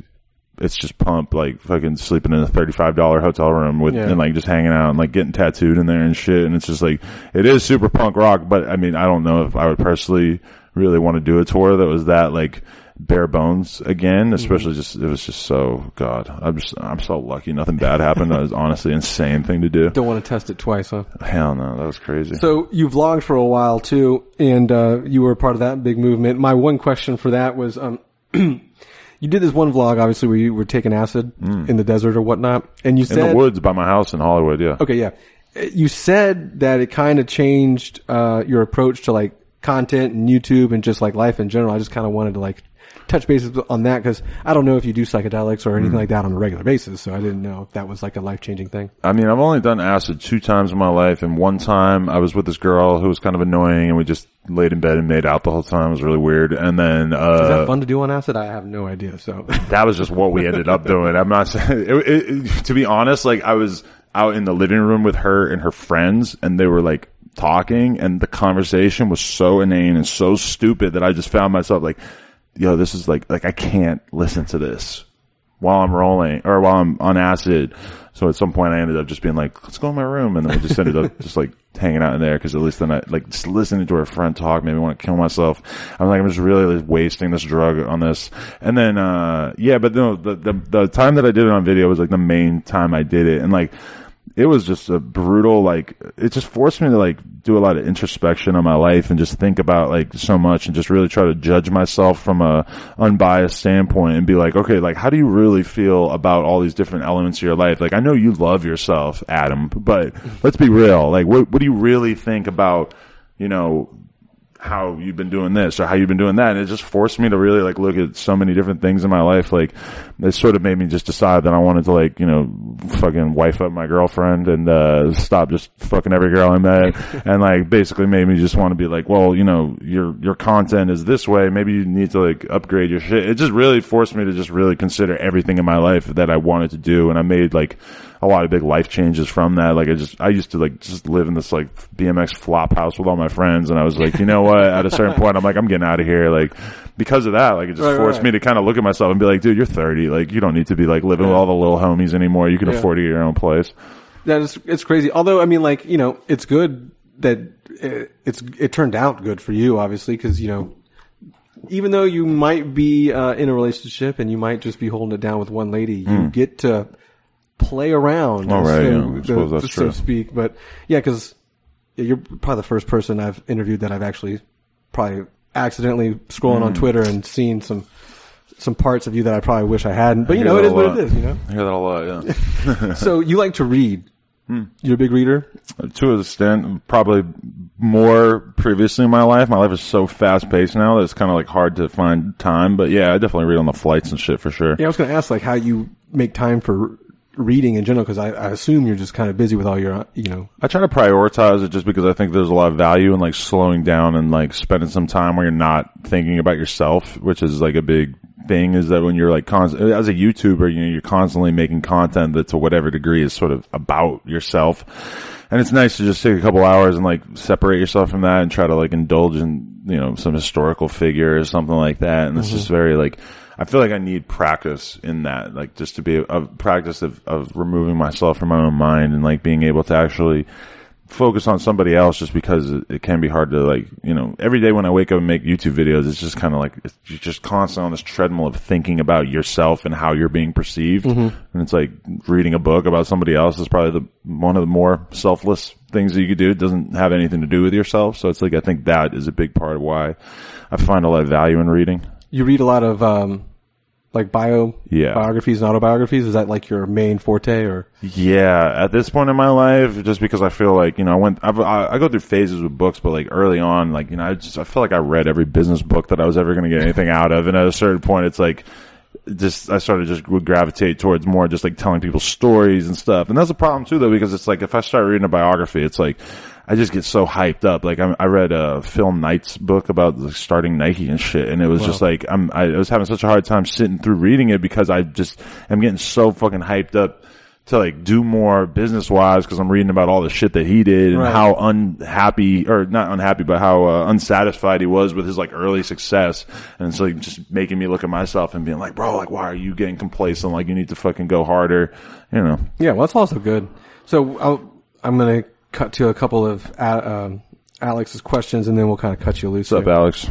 Pump like fucking sleeping in a $35 hotel room and like just hanging out and like getting tattooed in there and shit. And it's just like, it is super punk rock, but I mean, I don't know if I would personally really want to do a tour that was that like bare bones again, especially it was just so, God, I'm so lucky nothing bad happened. That was honestly an insane thing to do. Don't want to test it twice, huh? Hell no, that was crazy. So you vlogged for a while too, and you were part of that big movement. My one question for that was, you did this one vlog, obviously, where you were taking acid in the desert or whatnot, and you said in the woods by my house in Hollywood, yeah. Okay, yeah. you said that it kind of changed your approach to like content and YouTube and just like life in general. I just kind of wanted to like touch bases on that because I don't know if you do psychedelics or anything like that on a regular basis, so I didn't know if that was like a life-changing thing. I mean, I've only done acid 2 times in my life, and one time I was with this girl who was kind of annoying, and we just laid in bed and made out the whole time. It was really weird. And then is that fun to do on acid? I have no idea. So that was just what we ended up doing. I'm not saying to be honest. Like, I was out in the living room with her and her friends, and they were like talking, and the conversation was so inane and so stupid that I just found myself like, yo, this is like I can't listen to this while I'm rolling or while I'm on acid. So at some point I ended up just being like, let's go in my room. And then we just ended up just like hanging out in there. Cause at least then I like just listening to her friend talk made me want to kill myself. I'm like, I'm just really like, wasting this drug on this. And then, but no, the time that I did it on video was like the main time I did it. And like, it was just a brutal, like, it just forced me to like do a lot of introspection on my life and just think about like so much and just really try to judge myself from a unbiased standpoint and be like, okay, like, how do you really feel about all these different elements of your life? Like, I know you love yourself, Adam, but let's be real. Like, what do you really think about, you know, how you've been doing this or how you've been doing that? And it just forced me to really like look at so many different things in my life. Like, it sort of made me just decide that I wanted to like, you know, fucking wife up my girlfriend and stop just fucking every girl I met. And like basically made me just want to be like, well, you know, your content is this way, maybe you need to like upgrade your shit. It just really forced me to just really consider everything in my life that I wanted to do. And I made like a lot of big life changes from that. Like, I used to like just live in this like BMX flop house with all my friends, and I was like, you know what, at a certain point I'm like, I'm getting out of here. Like, because of that, like, it just forced me to kind of look at myself and be like, dude, you're 30, like, you don't need to be like living with all the little homies anymore. You can afford to get your own place. It's crazy. Although, I mean, like, you know, it's good that it turned out good for you, obviously, because, you know, even though you might be in a relationship and you might just be holding it down with one lady, you get to play around, I suppose that's true. So to speak. But yeah, because you're probably the first person I've interviewed that I've actually probably accidentally scrolling on Twitter and seen some parts of you that I probably wish I hadn't. But you know, it is what it is. You know, I hear that a lot. Yeah. So you like to read? You're a big reader? To an extent, probably more previously in my life. My life is so fast paced now that it's kind of like hard to find time. But yeah, I definitely read on the flights and shit for sure. Yeah, I was going to ask like how you make time for reading in general, because I assume you're just kind of busy with all your, you know. I try to prioritize it just because I think there's a lot of value in like slowing down and like spending some time where you're not thinking about yourself, which is like a big thing, is that when you're like as a YouTuber, you know, you're constantly making content that to whatever degree is sort of about yourself. And it's nice to just take a couple hours and like separate yourself from that and try to like indulge in, you know, some historical figure or something like that. And it's just very like, I feel like I need practice in that, like just to be a practice of removing myself from my own mind and like being able to actually focus on somebody else, just because it can be hard to like, you know, every day when I wake up and make YouTube videos, it's just kind of like, you're just constantly on this treadmill of thinking about yourself and how you're being perceived. And it's like reading a book about somebody else is probably one of the more selfless things that you could do. It doesn't have anything to do with yourself. So it's like, I think that is a big part of why I find a lot of value in reading. You read a lot of, like biographies and autobiographies? Is that like your main forte, or? Yeah, at this point in my life, just because I feel like, you know, I go through phases with books, but like early on, like, you know, I feel like I read every business book that I was ever going to get anything out of. And at a certain point, it's like, I started just would gravitate towards more just like telling people stories and stuff. And that's a problem too, though, because it's like, if I start reading a biography, it's like, I just get so hyped up. Like, I read Phil Knight's book about like, starting Nike and shit, and it was just like, I was having such a hard time sitting through reading it because I just am getting so fucking hyped up to like do more business wise, because I'm reading about all the shit that he did and how unhappy, or not unhappy, but how unsatisfied he was with his like early success. And it's like just making me look at myself and being like, bro, like, why are you getting complacent? Like, you need to fucking go harder, you know? Yeah, well, that's also good. So I'm going to cut to a couple of Alex's questions, and then we'll kind of cut you loose. What's up, Alex?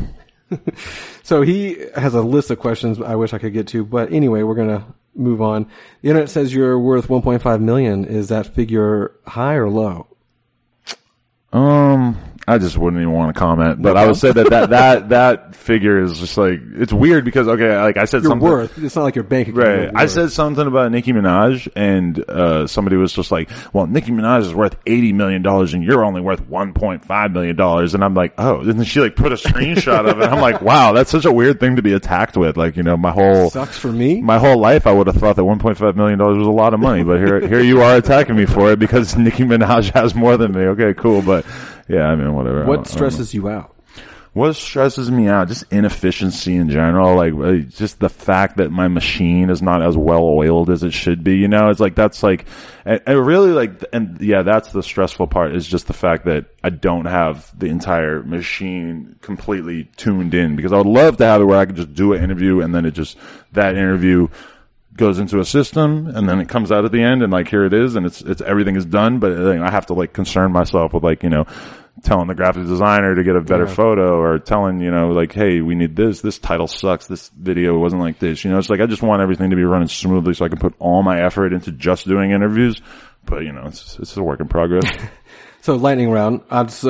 So he has a list of questions I wish I could get to, but anyway, we're going to move on. The internet says you're worth $1.5 million. Is that figure high or low? I just wouldn't even want to comment, but I would say that figure is just like, it's weird because, okay, like I said Your something. worth. It's not like your bank account. Right. I said something about Nicki Minaj and, somebody was just like, well, Nicki Minaj is worth $80 million and you're only worth $1.5 million. And I'm like, oh, and then she like put a screenshot of it. I'm like, wow, that's such a weird thing to be attacked with. Like, you know, sucks for me. My whole life I would have thought that $1.5 million was a lot of money, but here you are attacking me for it because Nicki Minaj has more than me. Okay, cool. But yeah, I mean, whatever. What stresses you out? What stresses me out? Just inefficiency in general. Like, just the fact that my machine is not as well oiled as it should be. You know, it's like, that's like, and really like, and yeah, that's the stressful part, is just the fact that I don't have the entire machine completely tuned in, because I would love to have it where I could just do an interview and then that interview goes into a system and then it comes out at the end and like, here it is, and it's everything is done. But I have to like concern myself with like, you know, telling the graphic designer to get a better photo, or telling, you know, like, hey, we need this title sucks, this video wasn't like this, you know. It's like, I just want everything to be running smoothly so I can put all my effort into just doing interviews. But you know, it's a work in progress. So lightning round.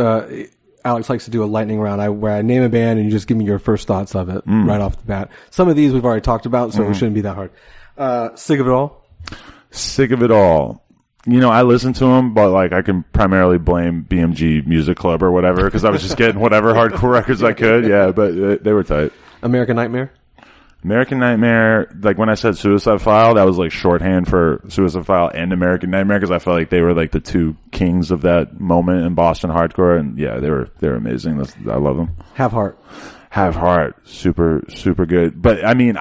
Alex likes to do a lightning round where I name a band and you just give me your first thoughts of it right off the bat. Some of these we've already talked about, so it shouldn't be that hard. Sick of It All? Sick of It All. You know, I listen to them, but like, I can primarily blame BMG Music Club or whatever, because I was just getting whatever hardcore records I could. Yeah, but they were tight. American Nightmare? American Nightmare, like when I said Suicide File, that was like shorthand for Suicide File and American Nightmare, because I felt like they were like the two kings of that moment in Boston hardcore, and yeah, they were amazing. I love them. Have Heart? Have Heart, super, super good. But I mean,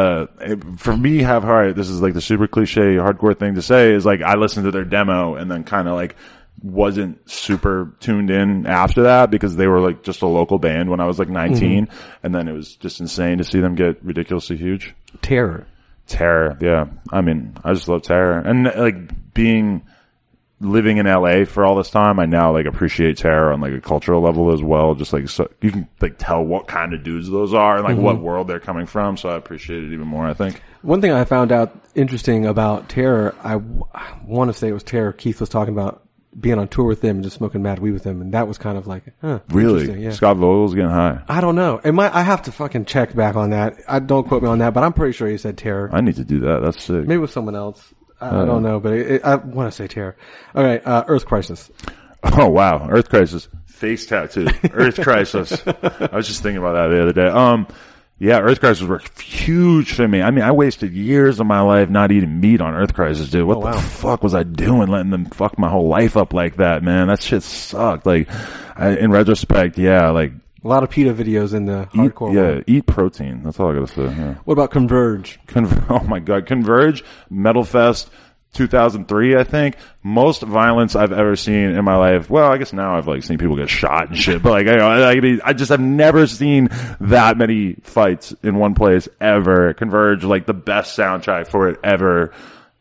for me, Have Heart, this is like the super cliche hardcore thing to say, is like, I listened to their demo and then kind of like wasn't super tuned in after that, because they were like just a local band when I was like 19. And then it was just insane to see them get ridiculously huge. Terror, yeah. I mean, I just love Terror. And like, living in LA for all this time, I now like appreciate Terror on like a cultural level as well. Just like, so you can like tell what kind of dudes those are and like what world they're coming from. So I appreciate it even more, I think. One thing I found out interesting about Terror, I want to say it was Terror, Keith was talking about being on tour with them and just smoking mad weed with them, and that was kind of like, really? Yeah. Scott Vogel's getting high. I don't know. I have to fucking check back on that. Don't quote me on that, but I'm pretty sure he said Terror. I need to do that. That's sick. Maybe with someone else. I don't know, but I want to say Terror. All right, Earth Crisis. Oh wow, Earth Crisis, face tattoo, Earth Crisis. I was just thinking about that the other day. Yeah, Earth Crisis were huge for me. I mean, I wasted years of my life not eating meat on Earth Crisis, dude. What the fuck was I doing letting them fuck my whole life up like that, man? That shit sucked. Like, in retrospect, yeah, like, a lot of PETA videos in the hardcore world. Eat protein. That's all I gotta say. Yeah. What about Converge? Oh my god, Converge, Metal Fest, 2003, I think. Most violence I've ever seen in my life. Well, I guess now I've like seen people get shot and shit, but like, I just have never seen that many fights in one place ever. Converge, like the best soundtrack for it ever.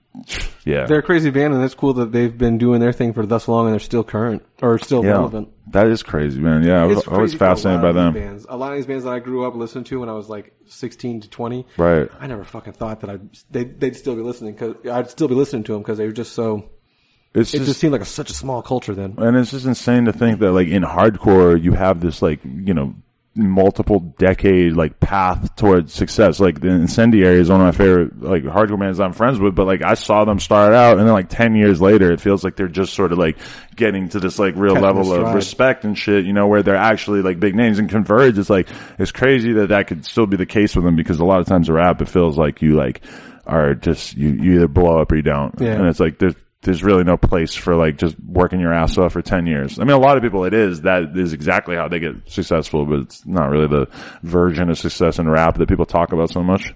Yeah. They're a crazy band, and it's cool that they've been doing their thing for thus long and they're still current, or still relevant. That is crazy, man. Yeah, I was fascinated by them. A lot of these bands that I grew up listening to when I was like 16 to 20. Right. I never fucking thought that they'd still be listening, because I'd still be listening to them because they were just so. It just seemed like such a small culture then. And it's just insane to think that like in hardcore you have this like, you know, multiple decade like path towards success. Like the Incendiary is one of my favorite like hardcore bands I'm friends with, but like I saw them start out and then like 10 years later it feels like they're just sort of like getting to this like real level of respect and shit, you know, where they're actually like big names. And Converge is like, it's crazy that could still be the case with them, because a lot of times in rap it feels like you like are just you either blow up or you don't. Yeah. And it's like there's really no place for like just working your ass off for 10 years. I mean, a lot of people that is exactly how they get successful, but it's not really the version of success in rap that people talk about so much.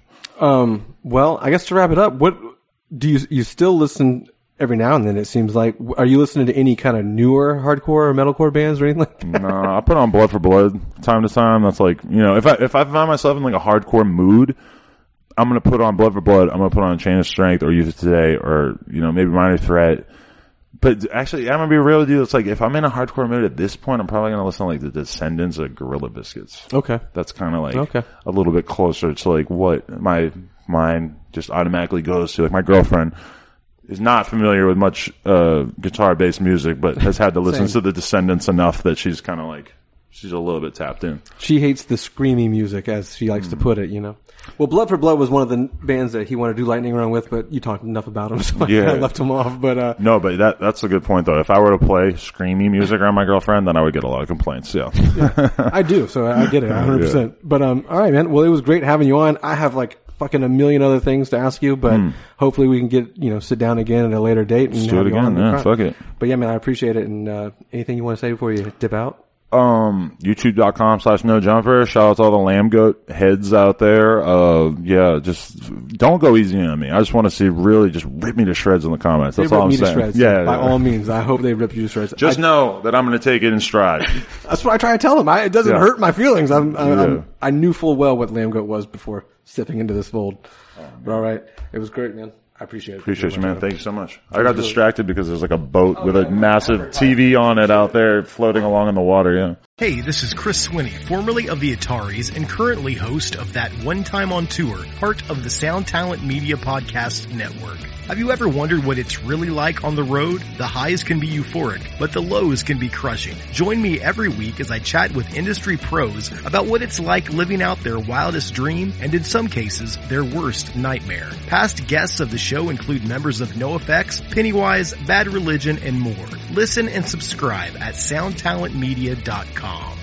Well, I guess to wrap it up, what do you still listen every now and then? It seems like, are you listening to any kind of newer hardcore or metalcore bands or anything like that? No, I put on Blood for Blood time to time. That's like, you know, if I find myself in like a hardcore mood, I'm going to put on Blood for Blood. I'm going to put on Chain of Strength or Youth of Today, or, you know, maybe Minor Threat. But actually, I'm going to be real with you. It's like, if I'm in a hardcore mood at this point, I'm probably going to listen to like the Descendants or Gorilla Biscuits. Okay. That's kind of like a little bit closer to like what my mind just automatically goes to. Like my girlfriend is not familiar with much guitar-based music, but has had to listen to the Descendants enough that she's kind of like, she's a little bit tapped in. She hates the screamy music, as she likes to put it, you know. Well, Blood for Blood was one of the bands that he wanted to do Lightning Round with, but you talked enough about him, so I left him off. But no, but that's a good point, though. If I were to play screamy music around my girlfriend, then I would get a lot of complaints, yeah. I do, so I get it, 100%. Yeah. But all right, man. Well, it was great having you on. I have like fucking a million other things to ask you, but hopefully we can get, sit down again at a later date. And let's do it again, yeah, fuck it. But yeah, man, I appreciate it. And anything you want to say before you dip out? YouTube.com/NoJumper. Shout out to all the Lamb Goat heads out there. Just don't go easy on me. I just want to see really just rip me to shreds in the comments. That's all I'm saying. Shreds, yeah, by all means. I hope they rip you to shreds. Just know that I'm going to take it in stride. That's what I try to tell them. It doesn't hurt my feelings. I knew full well what Lamb Goat was before stepping into this fold. But all right. It was great, man. I appreciate it. Appreciate you, man. Thank you so much. I got distracted because there's like a boat with a massive TV on it out there floating along in the water, yeah. Hey, this is Chris Swinney, formerly of the Ataris and currently host of That One Time on Tour, part of the Sound Talent Media Podcast Network. Have you ever wondered what it's really like on the road? The highs can be euphoric, but the lows can be crushing. Join me every week as I chat with industry pros about what it's like living out their wildest dream and in some cases, their worst nightmare. Past guests of the show include members of NoFX, Pennywise, Bad Religion, and more. Listen and subscribe at soundtalentmedia.com.